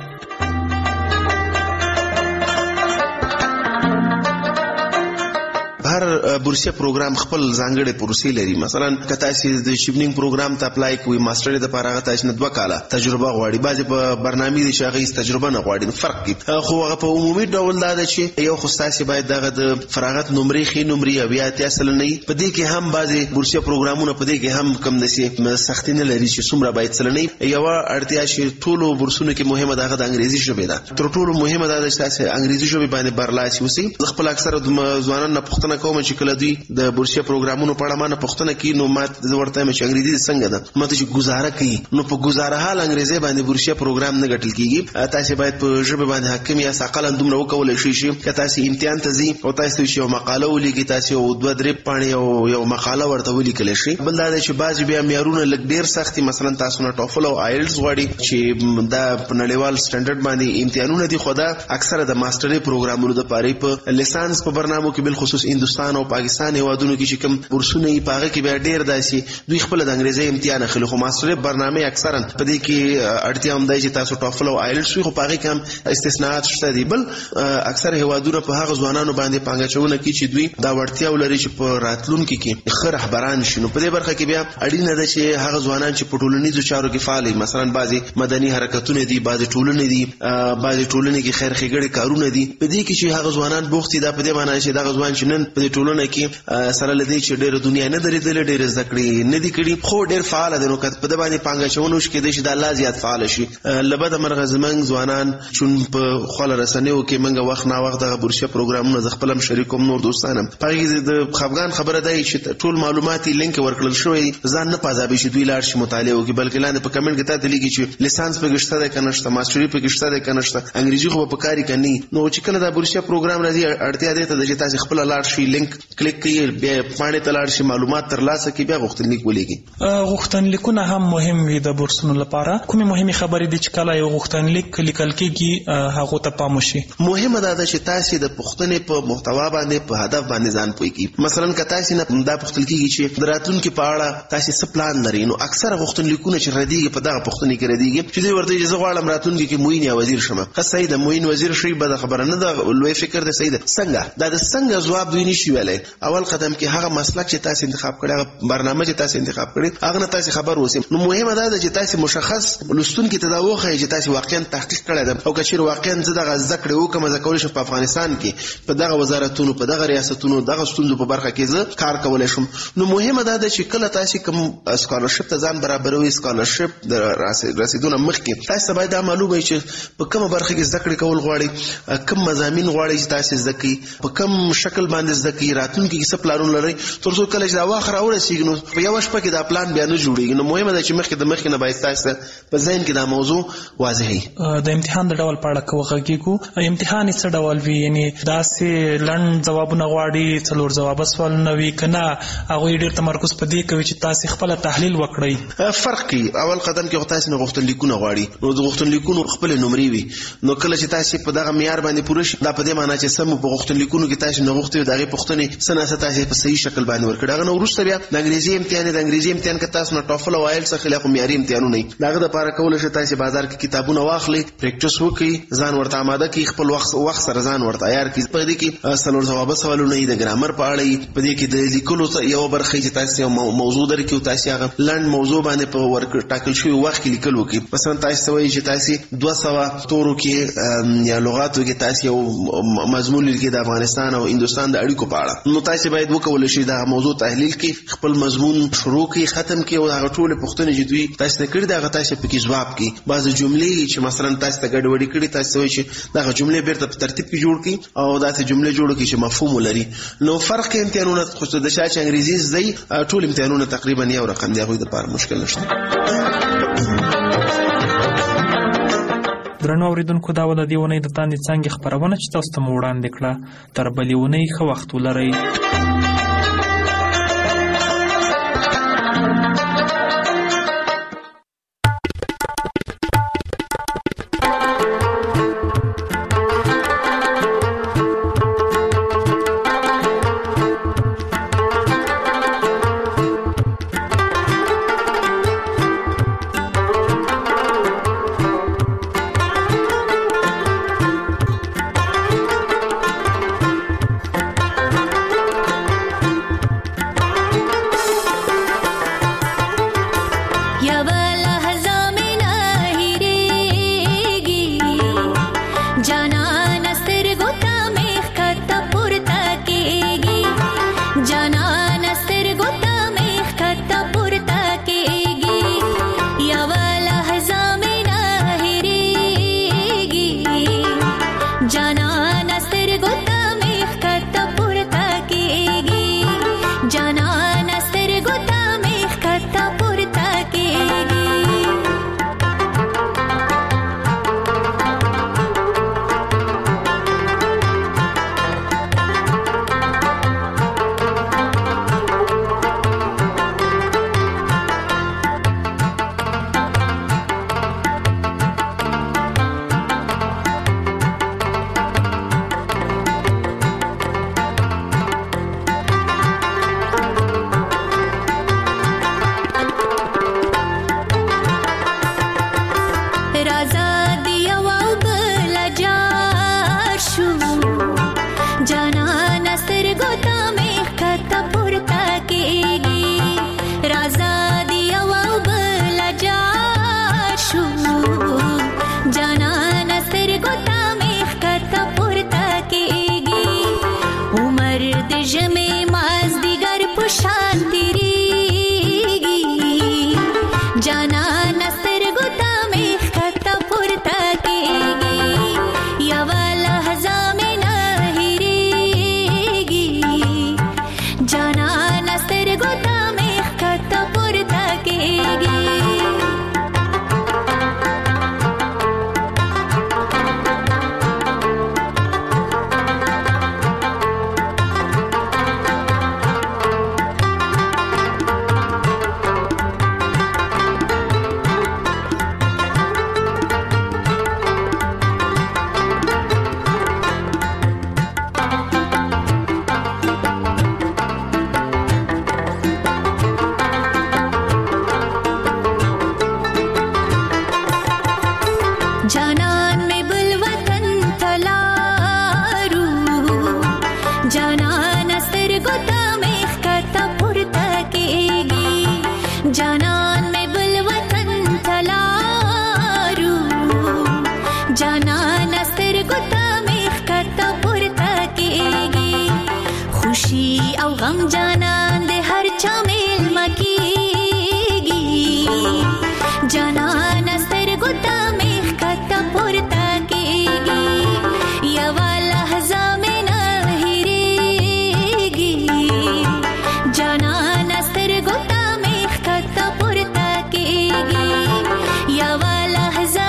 هر بورسیه پروګرام خپل ځانګړي پروسې لري. مثلا که تاسو د شیپنینګ پروګرام ته اپلای کوئ، ماستر د لپاره هغه تاسو نه دوه کاله تجربه غواړي، بعضې په برنامې دي چې هغه تجربه نه غواړي، فرق کوي. خو هغه په عمومي ډول دا ده چې یو خو تاسو باید دغه د فراغت نمرې ښې نمرې او یا اتیا سلنه وي. په دې کې هم بعضې بورسیه پروګرامونه په دې کې هم کم داسې سختي نه لري چې څومره باید سلنه وي. یوه اړتیا چې ټولو بورسونو کې مهمه ده هغه د انګریزي ژبې ده. تر ټولو مهمه دا ده چې تاسو انګریزي ژبې باندې برلاسي اوسئ. زه خپل اکثره ځوانانو نه پوښتنه کوم چې کله دوی د بورسیه پروګرامونو په اړه ما نه پوښتنه کوي، نو ما زه ورته وایم چې انګریزي څنګه ده، ما ته چې ګزاره کوي، نو په ګزاره حال انګریزي باندې بورسیه پروګرام نه ګټل کېږي. تاسو باید په ژبه باندې حاکم یا اقلا دومره وکولی شئ چې که تاسو امتحان ته ځئ او تاسو چې یو مقاله ولیکئ، تاسو یو دوه درې پاڼې او یو مقاله ورته ولیکلی شئ. بل دا دی چې بعضې بیا معیارونه لږ ډېر سخت دي. مثلا تاسو نه ټوفل او آیلټس غواړي چې دا په نړیوال سټنډرډ باندې امتحانونه دي، خو دا اکثره د ماسترۍ پروګرامونو دپاره په لیسانس په برنامو کې بالخصوص هندوستان او پاکستان هېوادونو کې چې کوم بورسونه یې په هغه کې بیا ډېر داسې دوی خپله د انګریزۍ امتحان اخلي. خو ماسترۍ برنامې اکثرا په دې کې اړتیا هم دی چې تاسو ټوفل او آیلټس وي، خو په هغې کې هم استثناءات شته دي. بل اکثر هېوادونه په هغه ځوانانو باندې پانګه اچونه کوي چې دوی دا وړتیا ولري چې په راتلونکي کې ښه رهبران شي. نو په دې برخه کې بیا اړینه ده چې هغه ځوانان چې په ټولنیزو چارو کې فعال وي، مثلا بعضې مدني حرکتونه دي، بعضې ټولنې دي، بعضې ټولنې کې خیر ښېګړې کارونه دي. په دې کې چې هغه ځوانان بوخت دي، دا په دې معنی چې دغه ځوان چې نن په دې ټولنه کې سره له دې چې ډېره دنیا نه درېدلې، ډېرې زده کړې نه دي کړي، خو ډېر فعاله دی، نو که په ده باندې پانګه اچونه وشي کېدای شي دا لا زیات فعاله شي. له بده مرغه زموږ ځوانان چون په خواله رسنیو کې موږ وخت ناوخت دغه بورسیه پروګرامونه زه خپل هم شریک کوم، نور دوستان هم په هغې کې د خفګان خبره دا چې ټول معلومات یې لینک ورکړل شوی، ځان نه پازابي چې دوی لاړ شي مطالعه وکړي، بلکې لاندې په کمنټ کې تا ته لیکي چې لیسانس پکې شته دی که نه شته، ماسټري پکې شته دی که نه شته، انګریزي خو به په کار یې که نه وي. نو چې کله دا بورسیه پروګرام راځي اړتیا دې ته ده چې تاسې خپله لاړ شئ، لینک کلیک کړي بیا پاڼې ته لاړ شي معلومات ترلاسه کړي بیا غوښتنلیک ولیکي. غوښتنلیکونه هم مهم وي د بورسونو لپاره. کومې مهمې خبرې دي چې کله یو غوښتنلیک لیکل کېږي هغو ته پام وشي؟ مهمه دا ده چې تاسې د پوښتنې په محتوا باندې په هدف باندې ځان پوه کړي. مثلا که تاسې نه دا پوښتل کېږي چې د راتلونکي په اړه تاسې څه پلان لرئ، نو اکثره غوښتنلیکونه چې ردېږي په دغه پوښتنې کې ردېږي چې دوی ورته چې زه غواړم راتلونکي کې معین یا وزیر شم. ښه صحیح ده، معین وزیر شي بده خبره نه ده، لوی فکر دی، صحیح ده. څنګه دا د څنګه ځواب دوی نشي ویلی. اول قدم کې هغه مسلک چې تاسې انتخاب کړی، هغه برنامه چې تاسې انتخاب کړی، هغه نه تاسې خبر اوسئ. نو مهمه دا ده چې تاسې مشخص لوستونکي ته دا وښایئ چې تاسې واقعا تحقیق کړی ده، او که چېرې واقعا زه دغه زده کړې وکړم، زه کولی شم په افغانستان کې په دغه وزارتونو، په دغه ریاستونو، دغه ستونزو په برخه کې زه کار کولی شم. نو مهمه دا ده چې کله تاسې کوم سکالرشپ ته ځان برابروي، سکالرشپ د رسیدونه مخکې تاسې ته باید دا معلومه وي چې په کومه برخه کې زده کړې کول غواړئ، کوم مضامین غواړئ چې تاسې زده کړئ، په کوم شکل باندې زده کړئ، راتلونکي کې څه پلانونه لرئ، تر څو کله چې دا وخت راورسېږي نو په یوه شپه کې دا پلان بیا نه جوړېږي. نو مهمه ده چې مخکې د مخکې نه باید تاسې په ذهن کې دا موضوع واضح وي. د امتحان د ډول په اړه که وغږېږو، امتحان یې څه ډول وي؟ یعنې داسې لنډ ځوابونه غواړي، څلور ځوابه سوالونه وي، که نه هغوی ډېر تمرکز په دې کوي چې تاسې خپله تحلیل وکړئ؟ فرق کوي. اول قدم کې خو تاسې نه غوښتنلیکونه غواړي، نو د غوښتنلیکونو خپلې نمرې وي. نو کله چې تاسې په دغه معیار باندې پوره شي، دا په دې معنا چې سم په غوښتنلیکونو کې تاسې نه غوښتي د هغې پوښتنې څه نه څه تاسې په صحیح شکل باندې ورکړي. هغه نه وروسته بیا د انګریزي امتحان د انګریزي امتحان که تاسو نه ټافل او آیلټس اخلئ، خو معیاري امتحانونه دي. د هغه دپاره کولی شئ تاسې بازار کې کتابونه واخلئ، پریکټس وکړئ، ځان ورته اماده کړئ، خپل وخت وخت سره ځان ورته عیار کړئ. په دې کې څلور ځوابه سوالونه دي، د ګرامر په اړه یي، په دې کې د لیکلو یوه برخه چې تاسې یو موضوع درکړي او تاسې هغه لنډ موضوع باندې په ټاکل شوي وخت کې لیکل وکړي. مثلا تاسې ته وایي چې تاسې دوه سوه تورو کې یا لغاتو کې تاسې یو مضمون لیکئ د افغانستان او هندوستان د اړیکو په اړه، نو تاسې باید وکولی شئ دغه موضوع تحلیل کړئ، خپل مضمون شروع کړئ، ختم کړئ، او هغه ټولې پوښتنې چې دوی تاسې ته کړي دي هغه تاسې پکې ځواب کړئ. بعضې جملې چې مثلا تاسې ته ګډوډي کړي، تاسې ته وایي چې دغه جملې بیرته په ترتیب کې جوړ کړئ او داسې جملې جوړ کړئ چې مفهوم ولري. نو فرق کې امتحانونه خو د چا چې انګریزي زده یي، ټول امتحانونه تقریبا یو رقم دي، هغوی دپاره مشکل نشته. درنو اوریدونکو، دا و د دې اونۍ د داندې څانګې خپرونه چې تاسو ته مو وړاندې کړه. تر بلې اونۍ ښه وخت ولرئ. جانان استر ګوتا میخ کته پورته کېږي خوشي او غم جانان د هر چا میل مکیږي جانان استر ګوتا میخ کته پورته کېږي یو لحظه مې نه هېرېږي جانان استر ګوتا میخ کته پورته کېږي یو لحظه